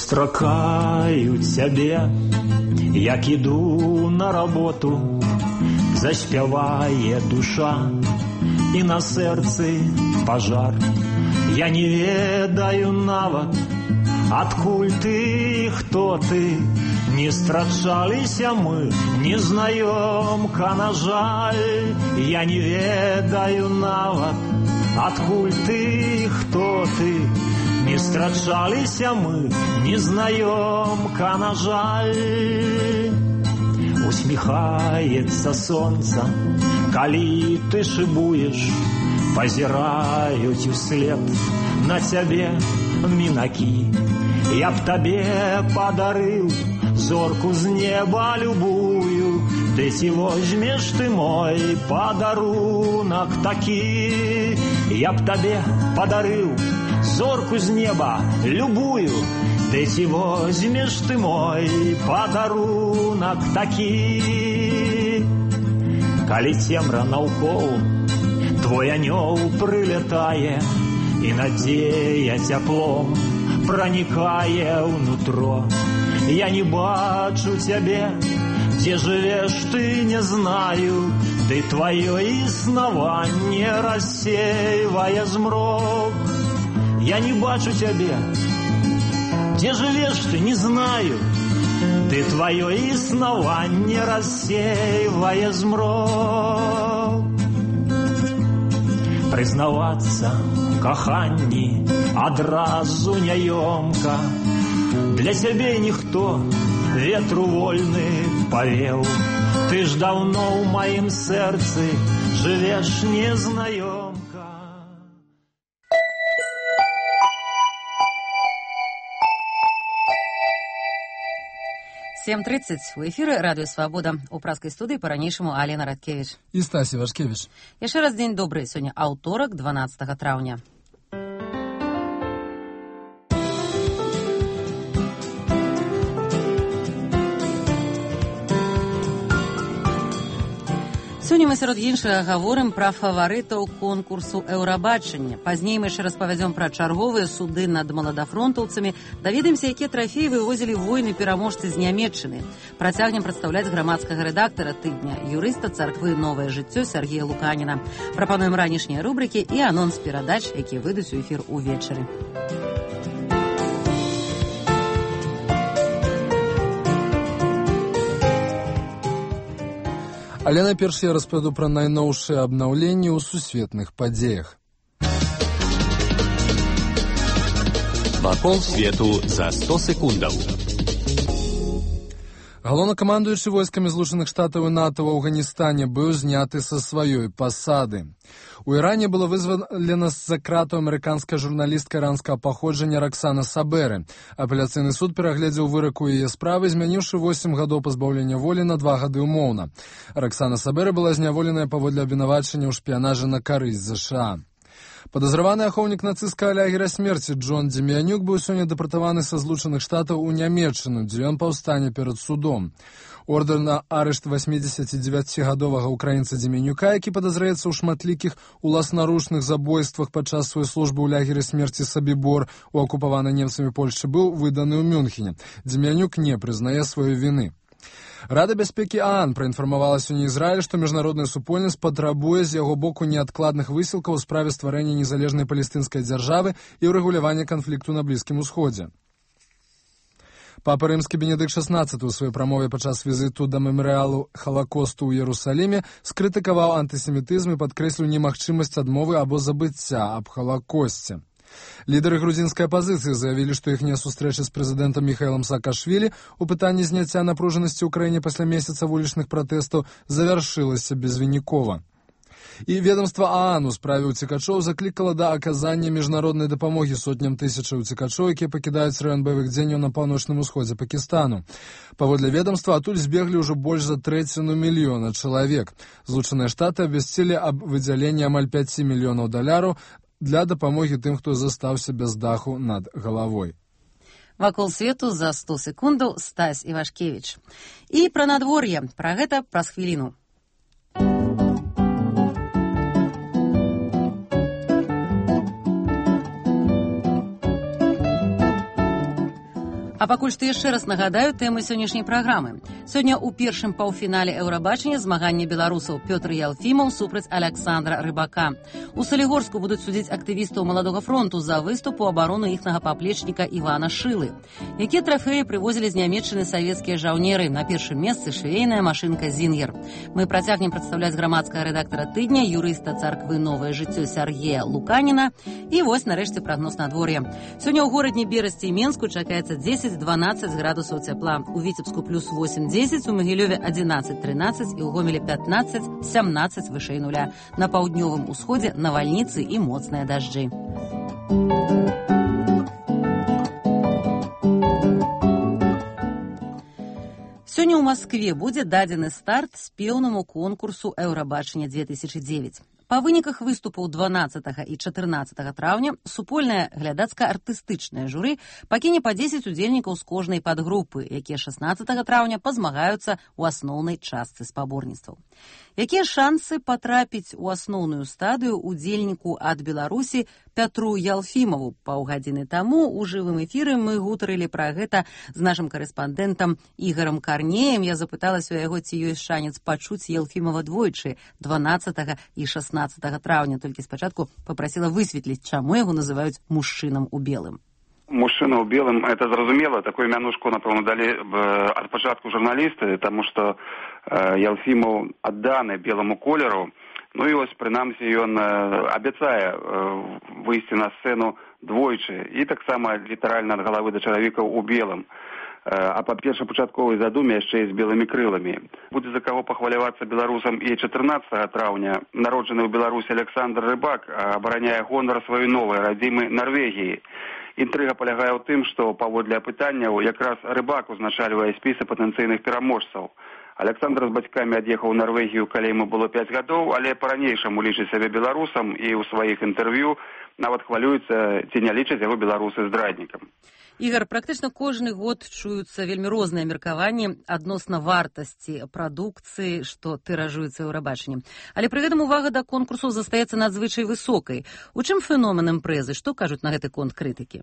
Сустракаюць сябе, як іду на работу, заспявае душа, і на сэрцы пажар. Я не ведаю нават, адкуль ты, хто ты. Не страчаліся мы, незнаёмка, на жаль. Я не ведаю нават, адкуль ты, хто ты. Не страчаліся мы, незнаёмка, на жаль. Усміхаецца сонца, калі ты шыбуеш, пазіраюць услед на цябе мінакі. Я б табе падарыў зорку з неба любую, ты ці возьмеш ты мой падарунак такі. Я б табе падарыў зорку з неба любую, ты ці возьмеш ты мой падарунак такі. Калі цемра наўкол, твой анёл прылятае, і надзея цяплом пранікае ўнутро. Я не бачу цябе, Где живешь ты, не знаю, ты твое існаванне рассеивая змрок. Я не бачу тебя. Где живешь ты, не знаю, ты твое існаванне рассеивая змрок. Признаваться коханні адразу няёмка. Для сябе ніхто ветру вольны павеў. Ты ж давно ў маім сэрцы жывеш незнаёмка. сем тридцать. У эфіры радыё «Свабода». У праскай студыі па-ранейшаму Алена Радкевіч. І Стасі Вашкевіч. Яшчэ раз дзень добры. Сёння аўторак, дванаццатага траўня. Сёння мы сярод іншага гаворым пра фаварытаў конкурсу «Еўрабачання». Пазней мы яшчэ распавядзём пра чарговыя суды над маладафронтаўцамі, даведаемся, якія трафеі вывозілі воіны-пераможцы з Нямецчыны. Працягнем прадстаўляць грамадскага рэдактара тыдня, юрыста царквы «Новае жыццё» Сергея Луканіна. Прапануем ранішнія рубрыкі і анонс перадач, якія выйдуць у эфір увечары. Але найперш я распавяду пра найноўшыя абнаўленні ў сусветных падзеях. Вакол свету за сто секундаў. Галоўнакамандуючы войскамі Злучаных Штатаў і НАТО ў Афганістане быў зняты са сваёй пасады. У Іране была вызвалена з-за кратаў амерыканская журналістка іранскага паходжання Роксана Саберы. Апеляцыйны суд перагледзеў вырак у яе справы, змяніўшы восем гадоў пазбаўлення волі на два гады умоўна. Роксана Сабера была зняволеная паводле абвінавачання ў шпіянажы на карысць ЗША. Падазраваны ахоўнік нацысцкага лагера смерці Джон Дем'янюк быў сёння дэпартаваны са Злучаных Штатаў у Нямецчыну, дзе ён паўстане перад судом. Ордэр на арышт васьмідзесяцідзевяцігадовага украінца Дем'янюка, які падазраецца ў шматлікіх уласнаручных забойствах падчас сваёй службы ў лагеры смерці Сабібор у акупаванай немцамі Польшчы, быў выданы ў Мюнхене. Дем'янюк не прызнае сваёй віны. Рада бяспекі ААН праінфармавала сёння Ізраіль, што міжнародная супольнасць патрабуе з яго боку неадкладных высілкаў у справе стварэння незалежнай палестынскай дзяржавы і ўрэгулявання канфлікту на Блізкім Усходзе. Папа Рымскі Бенедыкт шаснаццаты ў сваёй прамове падчас візіту да мемарыялу Халакосту ў Іерусаліме скрытыкаваў антысемітызм і падкрэсліў немагчымасць адмовы або забыцця аб Халакосце. Лідары грузінскай апазіцыі заявілі, што іхняя сустрэча з прэзідэнтам Міхаілам Саакашвілі ў пытанні зняцця напружанасці ў краіне пасля месяца вулічных пратэстаў завяршылася безвынікова. І ведомства ААН у справе ўцекачоў заклікала да аказання міжнароднай дапамогі сотням тысячаў уцекачоў, якія пакідаюць раён баявых дзеянняў на паўночным усходзе Пакістану. Паводле ведомства, адтуль збеглі ўжо больш за трэціну мільёна чалавек. Злучаныя Штаты абвясцілі аб выдзяленні амаль пяць мільёнаў даляраў для дапамогі тым, хто застаўся без даху над галавой. Вакол свету за сто секундаў Стась Івашкевіч. І пра надвор'е, пра гэта праз хвіліну. А пакуль што яшчэ раз нагадаю тэмы сённяшняй праграмы. Сёння ў першым паўфінале Еўрабачання змагання беларусаў Пётр Ялфімаў супраць Аляксандра Рыбака. У Салігорску будуць судзіць актывістаў Маладога фронту за выступ у абарону іхнага паплечніка Івана Шылы. Якія трафеі прывозілі з Нямецчыны савецкія жаўнеры? На першым месцы швейная машынка «Зінгер». Мы працягнем прадстаўляць грамадскага рэдактара тыдня, юрыста царквы «Новае жыццё» Сергея Луканіна. І вось нарэшце прагноз надвор'я. Сёння ў горадні Берасці і Менску чакаецца дзесяць-дванаццаць градусаў цяпла. У Віцебску плюс восем-дзесяць, у Магілёве адзінаццаць-трынаццаць і ў Гомелі пятнаццаць-сямнаццаць вышэй нуля. На паўднёвым усходзе навальніцы і моцныя дажджы. Сёння ў Маскве будзе дадзены старт спеўнаму конкурсу «Еўрабачання две тысячы дзевяць». Па выніках выступаў дванаццатага і чатырнаццатага траўня супольнае глядацка-артыстычнае журы пакіне па дзесяць удзельнікаў з кожнай падгрупы, якія шаснаццатага траўня пазмагаюцца ў асноўнай частцы спаборніцтваў. Якія шансы патрапіць у асноўную стадыю удзельніку ад Беларусі Пятру Ялфімову? Паўгадзіны таму ў жывым эфіры мы гутарылі пра гэта з нашым карэспандэнтам Ігарам Карнеем. Я запыталася у яго, ці ёсць шанец пачуць Ялфімова двойчы, дванаццатага і шаснаццатага траўня. Толькі спачатку папрасіла высветліць, чаму яго называюць мужчынам у белым. Мужчина ў белым, это зразумела, такую мянушку, напэўна, далі ад пачатку журналісты, таму што э, Ялфімаў адданы беламу колеру. Ну і ось, прынамсі, ён э, абяцае э, выйсці на сцэну двойчы і таксама літаральна ад галавы да чалавека ў белым. Э, а па першапачатковай задуме яшчэ і з белымі крыламі. Будзе за каго пахвалявацца беларусам і чатырнаццатага траўня. Народжаны ў Беларусі Александр Рыбак абараняе гонар сваёй новай радзімы Нарвегіі. Інтрыга палягае ў тым, што паводле апытанняў якраз Рыбак узначальвае спісы патэнцыйных пераможцаў. Александр з бацькамі ад'ехаў у Нарвегію, калі яму было пяць гадоў, але па-ранейшаму лічыць сябе беларусам і ў сваіх інтэрв'ю нават хвалюецца, ці не лічаць яго беларусы здраднікам. Ігар, практычна кожны год чуюцца вельмі розныя меркаванні адносна вартасці прадукцыі, што тыражуецца ў Еўрабачанні. Але пры гэтым увага да конкурсу застаецца надзвычай высокай. У чым феномен імпрэзы? Што кажуць на гэты конт крытыкі?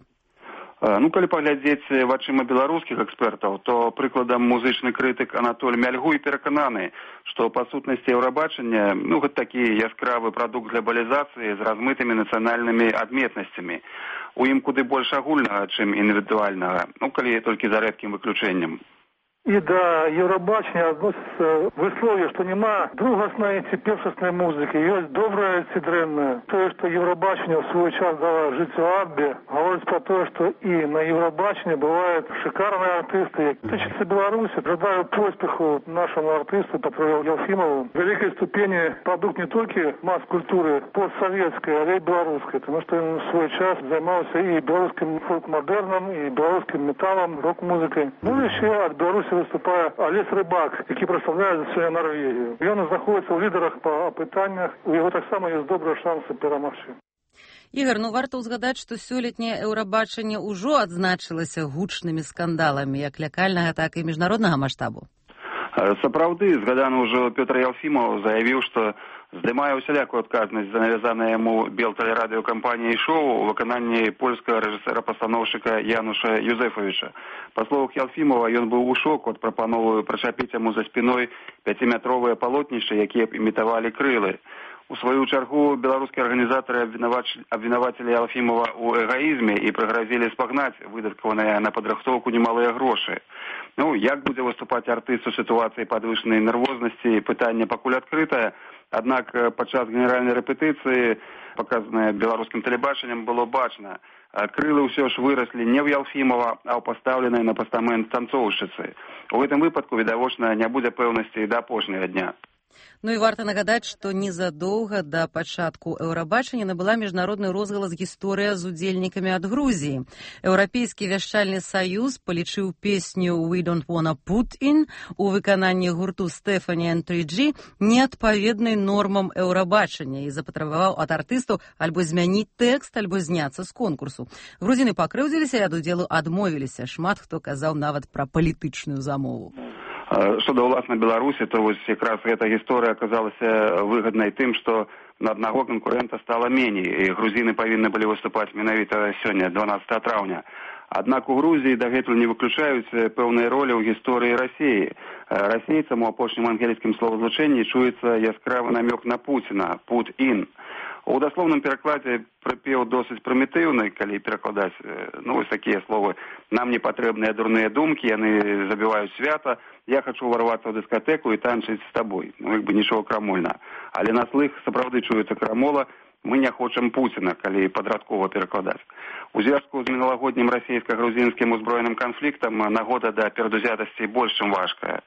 Ну, калі паглядзець вачыма беларускіх экспертаў, то прыкладам музычны крытык Анатоль Мяльгуй перакананы, што па сутнасці Еўрабачання, ну, гэта такі яскравы прадукт глобалізацыі з размытымі нацыянальнымі адметнасцямі. У ім куды больш агульнага, чым індывідуальнага, ну, калі толькі за рэдкім выключэннем. И до Евробачення относится высловие, что нема другосной ці першосной музыки, есть добрая ці дрэнная. То, что Евробачення в свой час дала жыццю Аббе, говорит про то, что и на Евробачении бывают шикарные артисты. Тычется Беларуси, желаю поспеху нашему артисту Петру Ялфимову. В великой ступени продукт не только масс-культуры постсоветской, а и белорусской, потому что он в свой час занимался и белорусским фолк-модерном, и белорусским металлом, рок-музыкой. Ну и еще от Беларуси выступае Олесь Рыбак, які прадстаўляе за сёння Норвегію. Ён знаходіцца ў лідарах па апытаннях, у яго таксама ёсць добрыя шансы перамагчы. Ігар, ну варта ўзгадаць, што сёлетняе Еўрабачанне ўжо адзначылася гучнымі скандаламі, як лакальнага, так і міжнароднага маштабу. Сапраўды, згаданы ўжо Пётр Ялфімаў заявіў, што здымае усялякую адказнасць за навязанае яму белтэлерадыёкампаніяй шоу у выкананні польскага рэжысэра-пастаноўшчыка Януша Юзефавіча. Па словах Ялфімова, ён быў у шоку ад прапановы прачапіць яму за спіной пяціметровыя палотнішчы, якія б імітавалі крылы. У сваю чаргу беларускія арганізатары абвінавацілі Ялфімова ў эгаізме і прыгразілі спагнаць выдаткаваныя на падрыхтоўку немалыя грошы. Ну, як будзе выступаць артыст у сітуацыі падвышанай нервознасці, пытанне пакуль адкрытае. Аднак падчас генеральнай рэпетыцыі, паказанае беларускім тэлебачаннем, было бачна. Крылы ўсё ж выраслі не ў Ялфімова, а ў пастаўленай на пастамент танцоўшчыцы. У гэтым выпадку, відавочна, не будзе пэўнасці да апошняга дня. Ну і варта нагадаць, што незадоўга да пачатку Еўрабачання набыла міжнародны розгалас гісторыя з удзельнікамі ад Грузіі. Еўрапейскі вяшчальны саюз палічыў песню «We don't wanna put in» у выкананні гурту Стефані энд тры джі неадпаведнай нормам Еўрабачання і запатрабаваў ад артыстаў альбо змяніць тэкст, альбо зняцца з конкурсу. Грузіны пакрыўдзіліся і ад удзелу адмовіліся. Шмат хто казаў нават пра палітычную замову. Што да ўласна Беларусі, то вось якраз гэта гісторыя аказалася выгаднай тым, што на аднаго канкурэнта стала меней, і грузіны павінны былі выступаць менавіта сёння, дванаццатага траўня. Аднак у Грузіі дагэтуль не выключаюць пэўныя ролі ў гісторыі Расіі. Расейцам у апошнім ангельскім словазлучэнні чуецца яскравы намёк на Пуціна, «put in». У даслоўным перакладзе прыпеў досыць прымітыўны, калі перакладаць, ну, вось такія словы. Нам не патрэбныя дурныя думкі, яны забіваюць свята, я хачу ўварвацца ў дыскатэку і танчыць з табой. Ну, як бы нічого крамольна. Але на слых сапраўды чуецца крамола, мы не хочам Пуціна, калі падрадкова перакладаць. У звязку з міналагоднім расійска-грузінскім узброеным канфліктам нагода да перадузятасці больш чым важкая.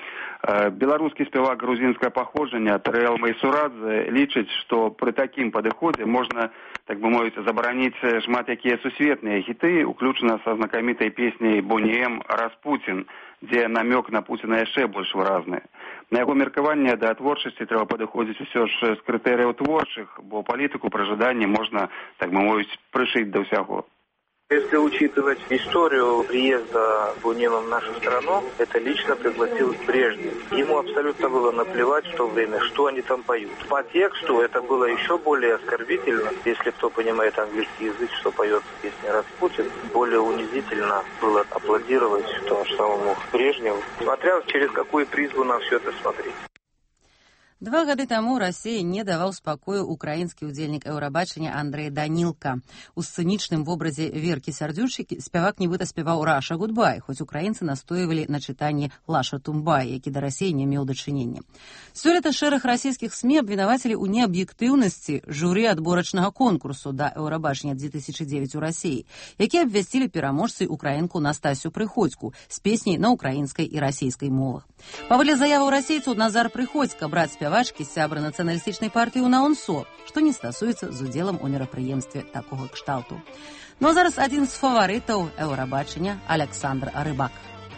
Беларускі спявак грузінскага паходжання Тарэл Майсурадзе лічыць, што пры такім падыходзе можна, так бы мовіць, забараніць шмат якія сусветныя хіты, уключана са знакамітай песняй Боні Эм «Распуцін», дзе намёк на Пуціна яшчэ больш выразны. На яго меркаванне да творчасці трэба падыходзіць усё ж з крытэрыяў творчых, бо палітыку пры жаданні можна, так бы мовіць, прышыць да ўсяго. Если учитывать историю приезда Бунина в нашу страну, это лично пригласил Брежнев. Ему абсолютно было наплевать в то время, что они там поют. По тексту это было еще более оскорбительно. Если кто понимает английский язык, что поет песня «Распутин», более унизительно было аплодировать тому же самому Брежневу, смотря через какую призму нам все это смотреть. Два гады таму Расія не даваў спакою украінскі ўдзельнік Еўрабачання Андрэй Данілка. У сцэнічным вобразе Веркі Сярдзюшыкі спявак нібыта спяваў «Раша Гудбай», хоць украінцы настойвалі на чытанні «Лаша Тумбай», які да Расіі не меў дачынення. Сёлета шэраг расійскіх СМІ абвінавацілі ў неаб'ектыўнасці журы адборачнага конкурсу да Еўрабачання две тысячи девять у Расіі, які абвясцілі пераможцай украінку Настасю Прыходзьку з песняй на украінскай і расійскай мовах. Паводле заяваў расейцу, Назар Прыходзька, брат спявачкі, сябра нацыяналістычнай партыі УНАУНСО, што не стасуецца з удзелам у мерапрыемстве такога кшталту. Ну а зараз адзін з фаварытаў Еўрабачання Аляксандр Рыбак.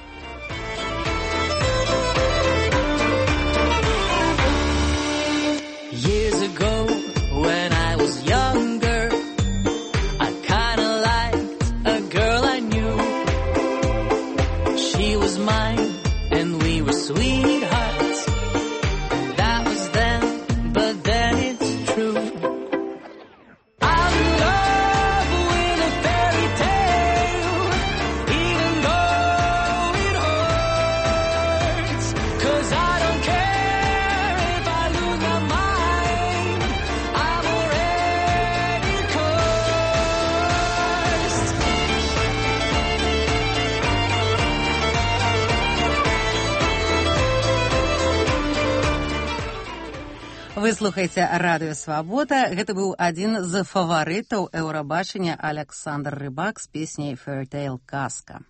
Years ago, when I was younger, I kinda liked a girl I knew. She was mine, and we were sweethearts. That was then, but then it's true. I'm in love with a fairy tale, even though it hurts. 'Cause I don't care if I lose my mind, I'm already cursed. Вы слухаеце радыё Свабода. Гэта быў адзін з фаварытаў Еўрабачання Аляксандр Рыбак з песняй «Fairytale Казка».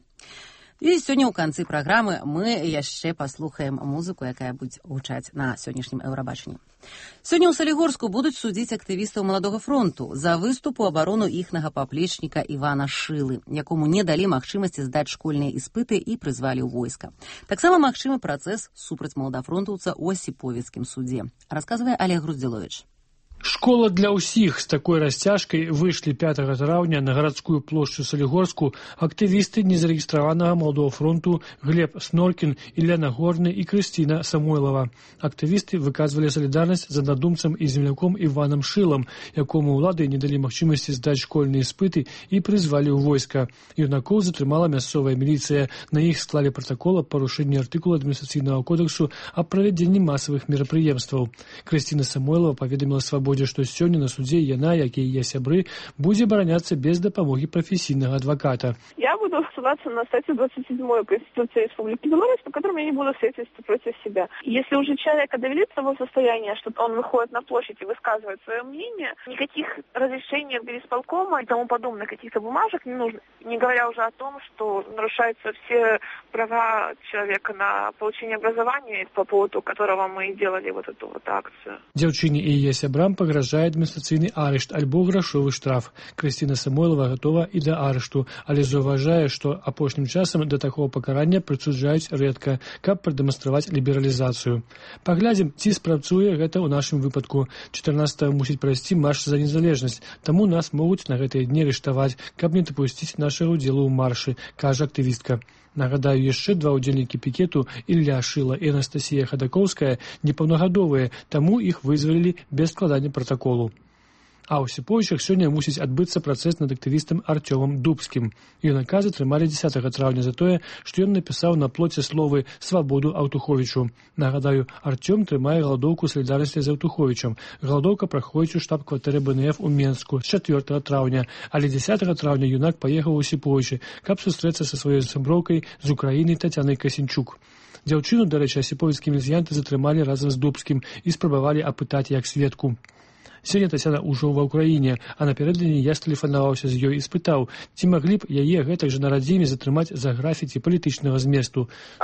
І сёння ў канцы праграмы мы яшчэ паслухаем музыку, якая будзе гучаць на сённяшнім Еўрабачанні. Сёння ў Салігорску будуць судзіць актывістаў Маладога фронту за выступ у абарону іхнага паплечніка Івана Шылы, якому не далі магчымасці здаць школьныя іспыты і прызвалі ў войска. Таксама магчымы працэс супраць маладафронтаўца ў Асіповецкім судзе, расказвае Олег Груздзіловіч. Школа для ўсіх з такой расцяжкай выйшлі пятага траўня на гарадскую плошчу Салігорску актывісты незарэгістраванага Маладога фронту Глеб Сноркін, Ілля Нагорны і Крысціна Самойлава. Актывісты выказвалі салідарнасць з аднадумцам і земляком Іванам Шылам, якому ўлады не далі магчымасці здаць школьныя іспыты і прызвалі ў войска. Юнакоў затрымала мясцовая міліцыя. На іх склалі пратакол аб парушэнні артыкула адміністрацыйнага кодексу аб правядзенні масавых мерапрыемстваў. Крысціна Самойлава паведаміла Свабоде, што сёння на судзе яна, як і яе сябры, будзе абараняцца без дапамогі прафесійнага адваката. Я буду ссылаться на статью двадцать седьмую Конституции Республики Беларусь, по которому я не буду свидетельствовать против себя. Если уже человека довели до того состояния, что он выходит на площадь и высказывает свое мнение, никаких разрешений от горисполкома и тому подобных каких-то бумажек не нужно. Не говоря уже о том, что нарушаются все права человека на получение образования, по поводу которого мы и делали вот эту вот акцию. Дзяўчыне і яе сябрам пагражае адміністрацыйны арышт альбо грашовы штраф. Крысціна Самойлава гатова і да арышту, але заўважае, што апошнім часам да такого пакарання прысуджаюць рэдка, каб прадэманстраваць лібералізацыю. Паглядзім, ці спрацуе гэта ў нашым выпадку. чатырнаццатага мусіць прайсці марш за незалежнасць, таму нас могуць на гэтыя дні арыштаваць, каб не дапусціць нашага ўдзелу ў маршы, кажа актывістка. Нагадаю, яшчэ два ўдзельнікі пікету, Ілля Шыла і Анастасія Хадакоўская, непаўнагадовыя, таму іх вызвалілі без складання пратаколу. А ў Асіповічах сёння мусіць адбыцца працэс над актывістам Артёмам Дубскім. Юнака затрымалі дзесятага траўня за тое, што ён напісаў на плоце словы «Свабоду Аўтуховічу». Нагадаю, Артём трымае галадоўку салідарнасці з Аўтуховічам. Галадоўка праходзіць у штаб-кватэры Бэ Эн Эф у Менску з чацвёртага траўня, але дзесятага траўня юнак паехаў у Асіповічы, каб сустрэцца са сваёй сяброўкай з Украіны Тацянай Касінчук. Дзяўчыну, дарэчы, асіповецкія міліцыянты затрымалі разам з Дубскім і спрабавалі апытаць як сведку. Сёння Тацяна ўжо ва ўкраіне, а напярэдадні я стэлефанаваўся з ёй і спытаў, ці маглі б яе гэтак жа на радзіме затрымаць за графіці палітычнага зместу. Абсолютно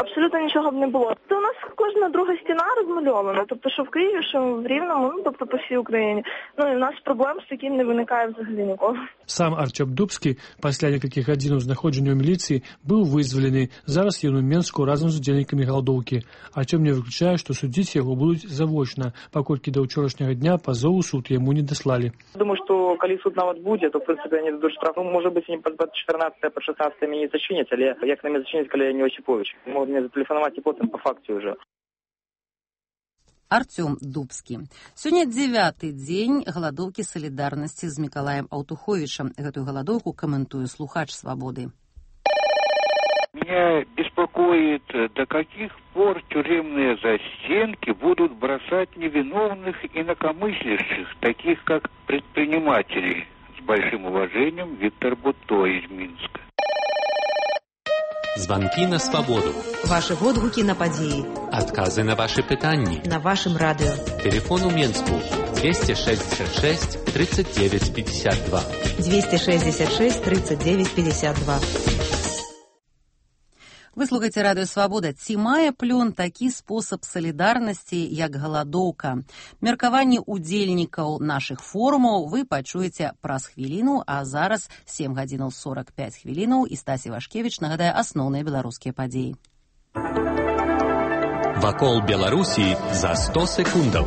нічого б не було. Це у нас кожна друга стіна розмальована, тобто що в Києві, що в Рівному, ну, тобто по всій Україні. Ну і в нас проблем з таким не виникає взагалі ніколи. Сам Арчоп Дубскі, пасля некалькіх гадзінаў знаходжання ў міліцыі, быў вызвалены. Зараз ён у Менску разам з удзельнікамі галадоўкі. Арчоп не выключае, што судзіць яго будуць завочна, паколькі да ўчорашняга дня пазову суд яму не даслалі. Думаю, што калі суд нават будзе, то в прынцыпе они дадуць штраф. Ну, можа быць, не пад чатырнаццатае, па шаснаццатае мяне зачыняць, але як на мяне зачыняць, калі я не Осіпович? Могуць мне затэлефанаваць і потым па факце ўжо. Артём Дубскі. Сёння дзевяты дзень галадоўкі салідарнасці з Мікалаем Аўтуховічам. Гэтую галадоўку каментуе слухач «Свободы». Меня беспокоит, до каких пор тюремные застенки будут бросать невиновных инакомыслящих, таких как предприниматели. С большим уважением, Виктор Бутто из Минска. Звонки на свободу. Ваши водгуки на події. Отказы на ваши питания. На вашем радио. Телефон у Менску двести шестьдесят шесть тридцать девять пятьдесят два. двести шестьдесят шесть тридцать девять пятьдесят два. Вы слухаеце радыё «Свабода». Ці мае плён такі спосаб салідарнасці, як галадоўка? Меркаванні удзельнікаў нашых форумаў вы пачуеце праз хвіліну, а зараз сем гадзінаў сорок пять хвілінаў і Стасі Вашкевіч нагадае асноўныя беларускія падзеі. Вакол Беларусі за сто секундаў.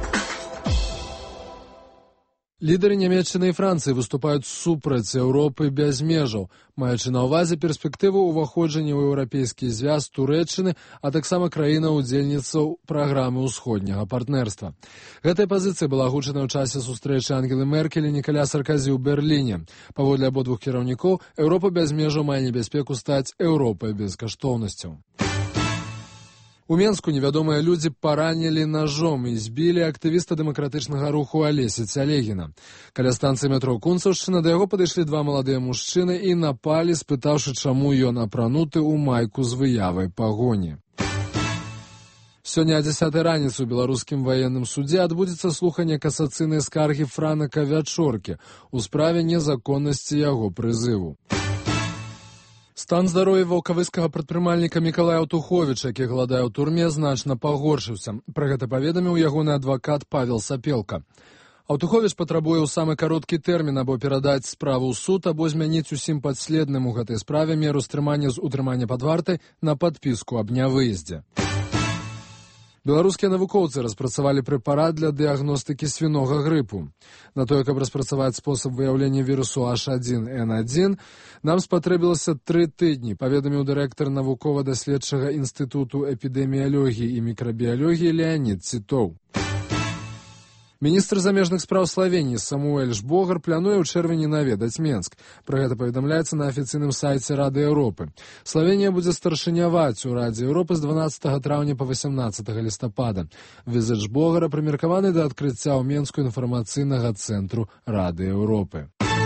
Лідары Нямецчыны і Францыі выступаюць супраць Еўропы без межаў, маючы на ўвазе перспектыву ўваходжання ў еўрапейскі звяз Турэччыны, а таксама краіна-удзельніцаў праграмы ўсходняга партнерства. Гэтая пазіцыя была агучана ў часе сустрэчы Ангелы Меркель і Нікаля Сарказі ў Берліне. Паводле абодвух кіраўнікоў, Еўропа без межаў мае небяспеку стаць Еўропай без каштоўнасцяў. У Менску невядомыя людзі паранілі ножом і збілі актывіста дэмакратычнага руху Алесі Цялегіна. Каля станцыі метро Кунцаўшчына да яго падышлі два маладыя мужчыны і напалі, спытаўшы, чаму ён апрануты ў майку з выявай пагоні. Сёння о дзесятай раніцы ў беларускім ваенным судзе адбудзецца слуханне касацыйнай скаргі Франака Вячоркі ў справе незаконнасці яго прызыву. Стан здароўя ваўкавыскага прадпрымальніка Мікалая Аўтуховіча, які галадае ў турме, значна пагоршыўся. Пра гэта паведаміў ягоны адвакат Павел Сапелка. Аўтуховіч патрабуе ў самы кароткі тэрмін або перадаць справу ў суд, або змяніць усім падследным у гэтай справе меру стрымання з утрымання пад вартай на падпіску аб нявыездзе. Беларускія навукоўцы распрацавалі прэпарат для дыягностыкі свінога грыпу. На тое, каб распрацаваць спосаб выяўлення вірусу эйч адзін эн адзін, нам спатрэбілася тры тыдні, паведаміў дырэктар навукова-даследчага інстытуту эпідэміялогіі і мікрабіялогіі Леанід Цітоў. Міністр замежных спраў Славеніі Самуэль Жбогар плануе ў чэрвені наведаць Менск. Пра гэта паведамляецца на афіцыйным сайце Рады Еўропы. Славенія будзе старшыняваць у Радзе Еўропы з дванаццатага траўня па васямнаццатага лістапада. Візіт Жбогара прымеркаваны да адкрыцця ў Менску інфармацыйнага цэнтру Рады Еўропы.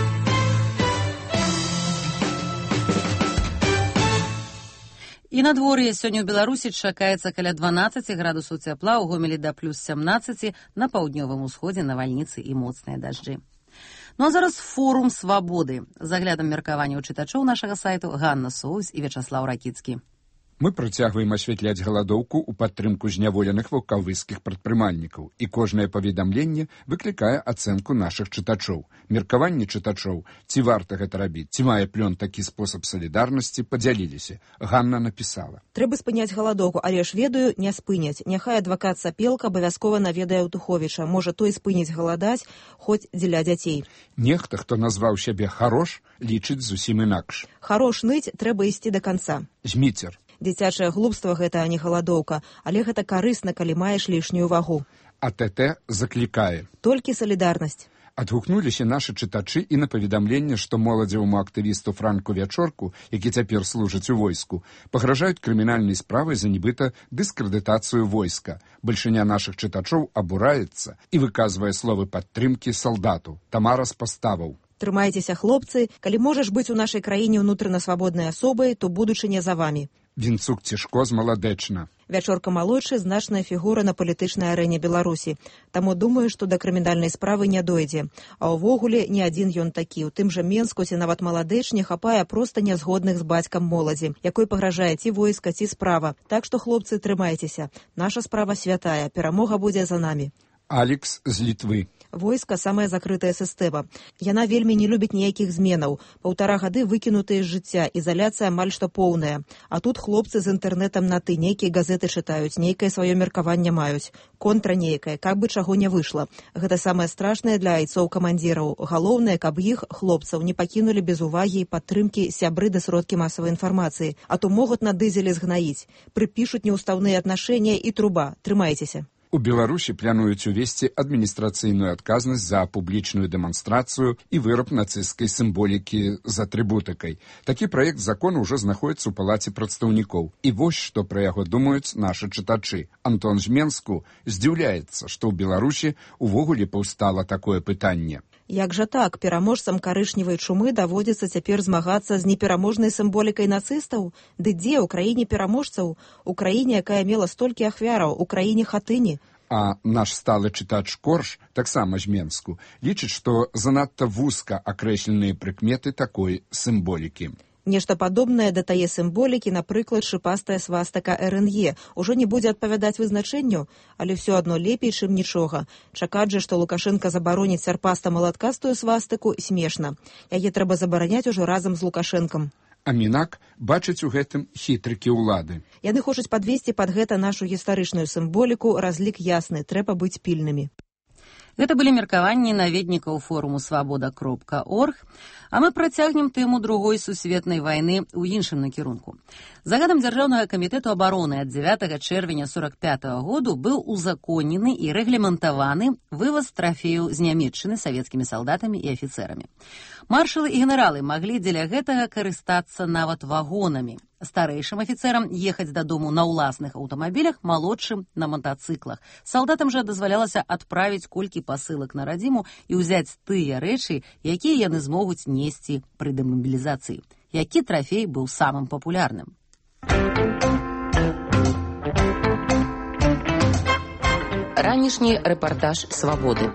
І надвор'е сёння ў Беларусі чакаецца каля дванаццаці градусаў цяпла, у Гомелі да плюс сямнаццаці, на паўднёвым усходзе навальніцы і моцныя дажджы. Ну а зараз форум «Свабоды». З аглядам меркаванняў чытачоў нашага сайту Ганна Соўз і Вячаслаў Ракіцкі. Мы працягваем асвятляць галадоўку ў падтрымку зняволеных ваўкавыскіх прадпрымальнікаў, і кожнае паведамленне выклікае ацэнку нашых чытачоў. Меркаванні чытачоў, ці варта гэта рабіць, ці мае плён такі спосаб салідарнасці, падзяліліся. Ганна напісала. Трэба спыняць галадоўку, але ж ведаю, не спыняць. Няхай адвакат Сапелка абавязкова наведае Аўтуховіча. Можа, той спыніць галадаць, хоць дзеля дзяцей. Нехта, хто назваў сябе Харош, лічыць зусім інакш. Харош ныць, трэба ісці да канца. Зміцер. Дзіцячае глупства гэта, а не галадоўка, але гэта карысна, калі маеш лішнюю вагу. А ТТ заклікае. Толькі салідарнасць. Адгукнуліся нашы чытачы і на паведамленне, што моладзеваму актывісту Франку Вячорку, які цяпер служыць у войску, пагражаюць крымінальнай справай за нібыта дыскрэдытацыю войска. Бальшыня нашых чытачоў абураецца і выказвае словы падтрымкі салдату. Тамара з паставаў. Трымайцеся, хлопцы, калі можаш быць у нашай краіне ўнутрана свабоднай асобай, то будучыня за вамі. Вінцук Цішко з Маладэчна. Вячорка малодшы значная фігура на палітычнай арэне Беларусі. Таму думаю, што да крымінальнай справы не дойдзе. А ўвогуле не адзін ён такі. У тым жа Менску ці нават Маладэчне хапае проста нязгодных з бацькам моладзі, якой пагражае ці войска, ці справа. Так што, хлопцы, трымайцеся. Наша справа святая. Перамога будзе за намі. Алекс з Літвы. Войска – самая закрытая сістэма. Яна вельмі не любіць ніякіх зменаў. Паўтара гады выкінутыя з жыцця, ізаляцыя амаль што поўная. А тут хлопцы з інтэрнэтам на ты, нейкія газеты чытаюць, нейкае сваё меркаванне маюць. Контра нейкая, каб бы чаго не выйшла. Гэта самае страшнае для айцоў-камандзіраў. Галоўнае, каб іх, хлопцаў, не пакінулі без увагі і падтрымкі сябры да сродкі масавай інфармацыі. А то могуць на дызелі згнаіць. Прыпішуць неўстаўныя аднашэнні і труба. Трымайцеся. У Беларусі плануюць увесці адміністрацыйную адказнасць за публічную дэманстрацыю і выраб нацысцкай сімволікі з атрыбутыкай. Такі праект закону ўжо знаходіцца ў палаце прадстаўнікоў. І вось што пра яго думаюць нашы чытачы. Антон з Менску здзіўляецца, што ў Беларусі увогуле паўстала такое пытанне. Як жа так, пераможцам карычневай чумы даводзіцца цяпер змагацца з непераможнай сімволікай нацыстаў? Ды дзе ў краіне пераможцаў? У краіне, якая мела столькі ахвяраў, у краіне хатыні. А наш сталы чытач Корж, таксама з Менску, лічыць, што занадта вузка акрэсленыя прыкметы такой сімволікі. Нешта падобнае да тае сімволікі, напрыклад, шыпастая свастака эр эн е, ужо не будзе адпавядаць вызначэнню, але ўсё адно лепей, чым нічога. Чакаць жа, што Лукашенка забароніць сярпаста-малаткастую свастыку, смешна. Яе трэба забараняць ужо разам з Лукашэнкам. А Мінак бачыць у гэтым хітрыкі ўлады. Яны хочуць падвесці пад гэта нашу гістарычную сімволіку, разлік ясны, трэба быць пільнымі. Гэта былі меркаванні наведнікаў форуму свабода кропка орг, а мы працягнем тэму другой сусветнай вайны ў іншым накірунку. Загадам Дзяржаўнага камітэту абароны ад дзевятага чэрвеня сорак пятага году быў узаконены і рэгламентаваны вываз трафеяў з Нямецчыны савецкімі салдатамі і афіцэрамі. Маршалы і генералы маглі дзеля гэтага карыстацца нават вагонамі. Старэйшым афіцэрам ехаць дадому на ўласных аўтамабілях, малодшым на матацыклах. Салдатам жа дазвалялася адправіць колькі пасылак на радзіму і ўзяць тыя рэчы, якія яны змогуць несці пры дэмабілізацыі. Які трафей быў самым папулярным? Ранішні рэпартаж «Свабоды».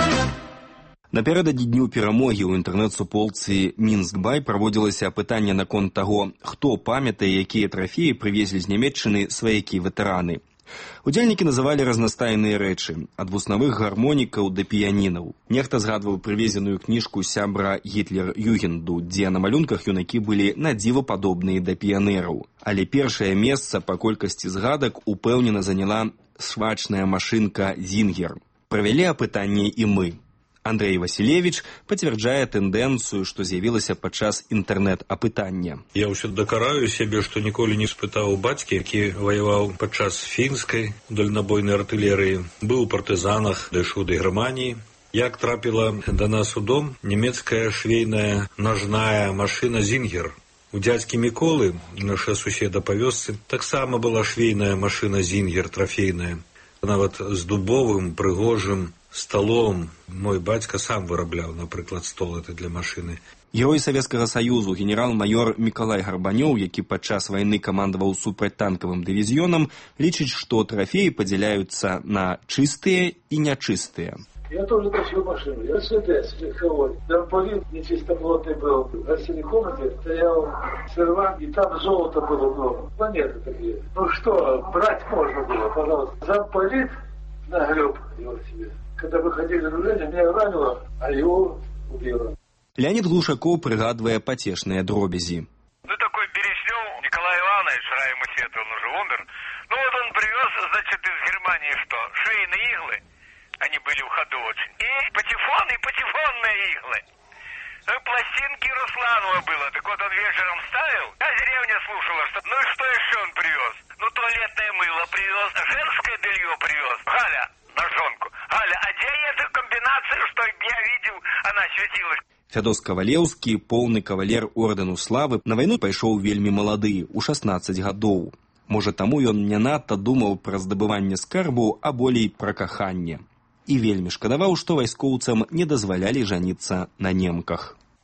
Напярэдадні дню перамогі ў інтэрнэт-суполцы «Мінскбай» праводзілася апытанне наконт таго, хто памятае, якія трафеі прывезлі з Нямецчыны сваякі-ветэраны. Удзельнікі называлі разнастайныя рэчы, ад вуснавых гармонікаў да піянінаў. Нехта згадваў прывезеную кніжку сябра Гітлер-Югенду, дзе на малюнках юнакі былі надзіва падобныя да піянераў. Але першае месца па колькасці згадак упэўнена заняла швачная машынка «Зінгер». Правялі апытанне і мы. Андрей Василевич пацвярджае тэндэнцыю, што з'явілася падчас інтэрнэт-апытання. Я ўсё дакараю сябе, што ніколі не спытаў бацькі, які ваяваў падчас фінскай дальнабойнай артылерыі, быў у партызанах, дайшоў да Германіі. Як трапіла да нас у дом нямецкая швейная ножная машына «Зінгер». У дзядзькі Міколы, наша суседа па вёсцы, таксама была швейная машына «Зінгер» трафейная. Нават з дубовым, прыгожым столом. Мой бацька сам вырабляў, напрыклад, стол это для машыны. Герой Савецкага Саюзу, генерал-майор Мікалай Гарбанёў, які падчас вайны камандаваў супрацьтанкавым дывізіёнам, лічыць, што трафеі падзяляюцца на чыстыя і нячыстыя. Я тоже тащил машину. Я сюда, слегковой. Замполит нечистоплотный был. В гостиной комнате стоял сервант, и там золото было много. Монеты такие. Ну что, брать можно было, пожалуйста. Замполит нагреб его себе. Когда выходили руления, меня ранило, а его убило. Леонид Глушаков прыгадвае пацешныя дробязі. Ну, такой Береснёв Николай Иванович, рай ему светлый, он уже умер. Ну, вот он привез, значит, из Германии что? Швейные иглы. Они были в ходу очень. И патефон, и патефонные иглы. Ну, пластинки Русланова было. Так вот он вечером ставил, а деревня слушала, что... Ну, и что еще он привез? Ну, туалетное мыло привез, женское белье привез. Галя, на жонку. Галя, а где эту комбинацию, что я видел, она светилась? Фядос Кавалеўскі, поўны кавалер ордэну славы, на вайну пайшоў вельмі малады, у шаснаццаць гадоў. Можа, таму ён не надта думаў пра здабыванне скарбу, а болей пра каханне. І вельмі шкадаваў, што вайскоўцам не дазвалялі жаніцца на немках.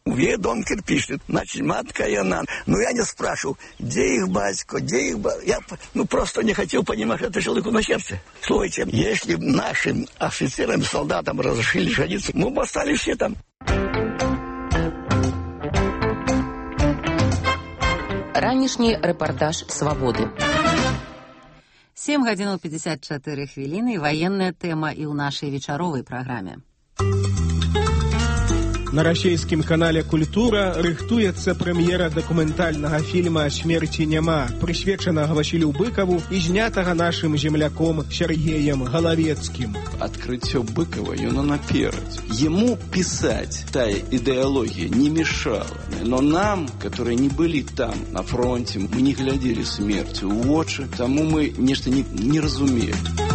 Ведь пишет, значит, матка и она. Но я не спрашивал, где их батько, где их батько. Я ну, просто не хотел понимать, что это человеку на сердце. Слушайте, если нашим офицерам, солдатам разрешили жениться, мы бы остались все там. Ранішні рэпартаж «Свабоды». сем гадзінаў пятьдесят чатыры хвіліны, ваенная тэма і ў нашай вечаровай праграме. На расійскім канале «Культура» рыхтуецца прэм'ера дакументальнага фільма «Смерці няма», прысвечанага Васілю Быкаву і знятага нашым земляком Сергеем Галавецкім. Открытие Быкова, оно наперед. Ему писать та идеология не мешала. Но нам, которые не были там, на фронте, мы не глядели смерти в очи, тому мы нечто не, не разумели.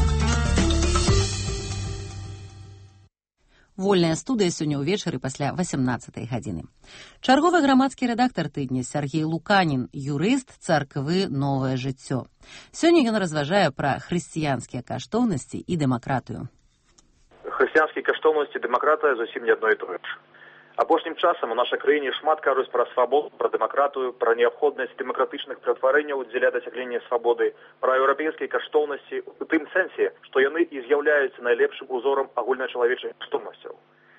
Вольная студыя сёння ўвечары пасля васямнаццатай гадзіны. Чарговы грамадскі рэдактар тыдня Сергей Луканін, юрыст царквы «Новае жыццё». Сёння ён разважае пра хрысціянскія каштоўнасці і дэмакратыю. Хрысціянскія каштоўнасці і дэмакратыя зусім не адно і тое ж. Апошнім часам у нашай краіне шмат кажуць пра свабоду, пра дэмакратыю, пра неабходнасць дэмакратычных ператварэнняў дзеля дасягнення свабоды, пра еўрапейскія каштоўнасці у тым сэнсе, што яны і з'яўляюцца найлепшым узорам агульначалавечых каштоўнасцяў.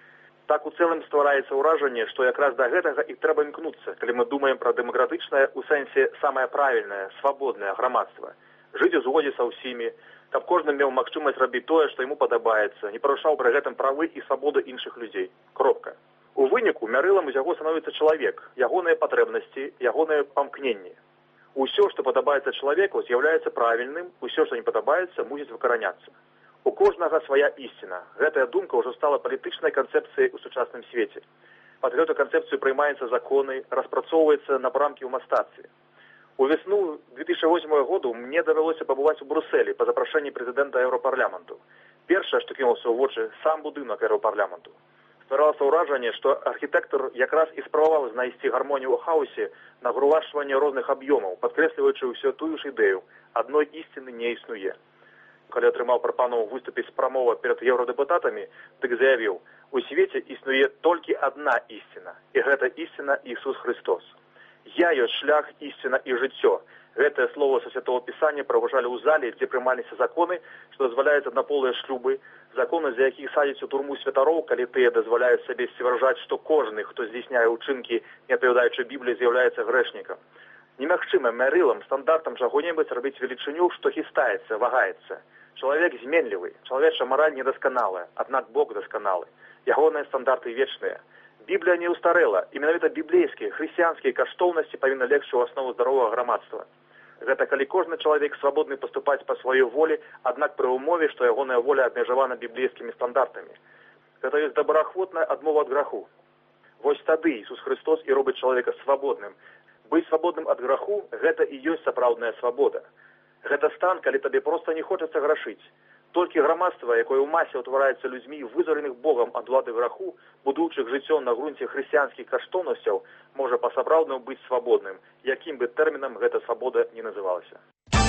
Так у цэлым ствараецца ўражанне, што якраз да гэтага і трэба імкнуцца, калі мы думаем пра дэмакратычнае у сэнсе самае правільнае, свабоднае грамадства. Жыць у згодзе са ўсімі, каб кожны меў магчымасць рабіць тое, што яму падабаецца, не парушаў пры гэтым правы і свабоды іншых людзей. Кропка. У выніку мярылам усяго становіцца чалавек, ягоныя патрэбнасці, ягоныя памкненні. Усё, што падабаецца чалавеку, з'яўляецца правільным, усё, што не падабаецца, мусіць выкараняцца. У кожнага свая ісціна. Гэтая думка ўжо стала палітычнай канцэпцыяй у сучасным свеце. Пад гэту канцэпцыю прымаюцца законы, распрацоўваецца напрамкі ў мастацтве. У весну две тысячи восьмого году мне давялося пабываць у Брусэлі па запрашэнні прэзідэнта Еўропарламенту. Першае, што кінулася ў вочы, сам будынак Еўропарламенту. Стваралася ўражанне, што архітэктар якраз і спрабаваў знайсці гармонію ў хаосе на грувашванне розных аб'ёмаў, падкрэсліваючы ўсё тую ж ідэю. Адной ісціны не існуе. Калі атрымаў прапанову выступіць з прамова перад еўрадэпутатамі, дык заявіў: у свеце існуе толькі адна ісціна, і гэта ісціна Ісус Христос. Я ёсць шлях, ісціна і жыццё. Гэтае слово са святого пісання прагучалі ў зале, дзе прымаліся законы, што дазваляюць аднаполыя шлюбы, законы, за якіх садзяць у турму святароў, калі тыя дазваляюць сабе сцвярджаць, што кожны, хто здзейсняе ўчынкі, не адпавядаючы Бібліі, з'яўляецца грэшнікам. Немагчыма мярылам, стандартам чаго-небудзь рабіць велічыню, што хістаецца, вагаецца. Чалавек зменлівы, чалавечая мараль недасканалая, аднак Бог дасканалы. Ягоныя стандарты вечныя. Біблія не ўстарэла, і менавіта біблейскія, хрысціянскія каштоўнасці павінны легчы ў аснову здаровага грамадства. Гэта калі кожны чалавек свабодны паступаць па сваёй волі, аднак пры ўмове, што ягоная воля абмежавана біблейскімі стандартамі. Гэта ёсць добраахвотная адмова ад граху. Вось тады Ісус Христос і робіць чалавека свабодным. Быць свабодным ад граху – гэта і ёсць сапраўдная свабода. Гэта стан, калі табе проста не хочацца грашыць. Толькі грамадства, якое ў масе ўтвараецца людзьмі, вызоленых Богам ад улады граху, будуючых жыццё на грунце хрысціянскіх каштоўнасцяў, можа па-сапраўднаму быць свабодным, якім бы тэрмінам гэта свабода не называлася.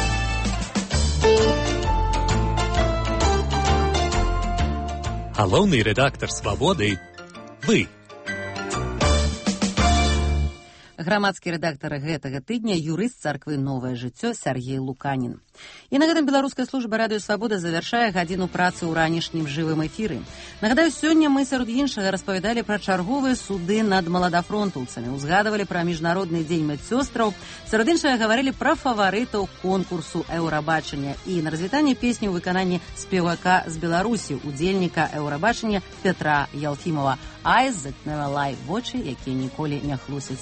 Галоўны рэдактар «Свабоды» – вы. Грамадскі рэдактар гэтага тыдня юрыст царквы «Новае жыццё» Сергей Луканін. І на гэтым беларуская служба радыё «Свабода» завяршае гадзіну працы ў ранішнім жывым эфіры. Нагадаю, сёння мы сярод іншага распавядалі пра чарговыя суды над маладафронтаўцамі, узгадывалі пра міжнародны дзень медсёстраў, сярод іншага гаварылі пра фаварытаў конкурсу «Еўрабачання» і на развітанне песні ў выкананні спевака з Беларусі, удзельніка «Еўрабачання» Петра Ялфімова «Eyes that never lie» – вочы, якія ніколі не хлусяць.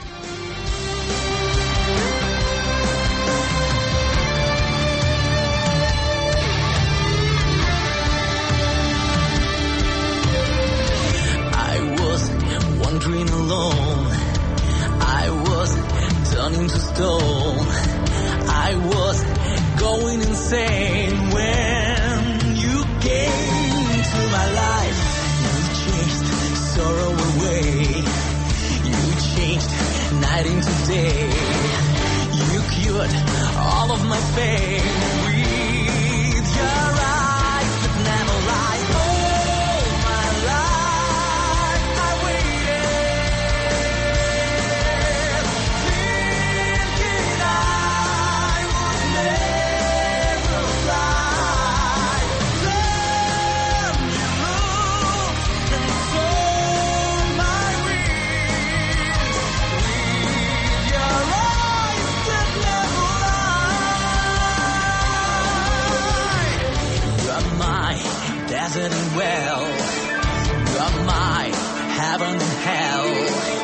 Wandering alone, I was turning to stone, I was going insane when you came into my life. You changed sorrow away, you changed night into day, you cured all of my pain with your eyes that never lie. All my life I waited hell.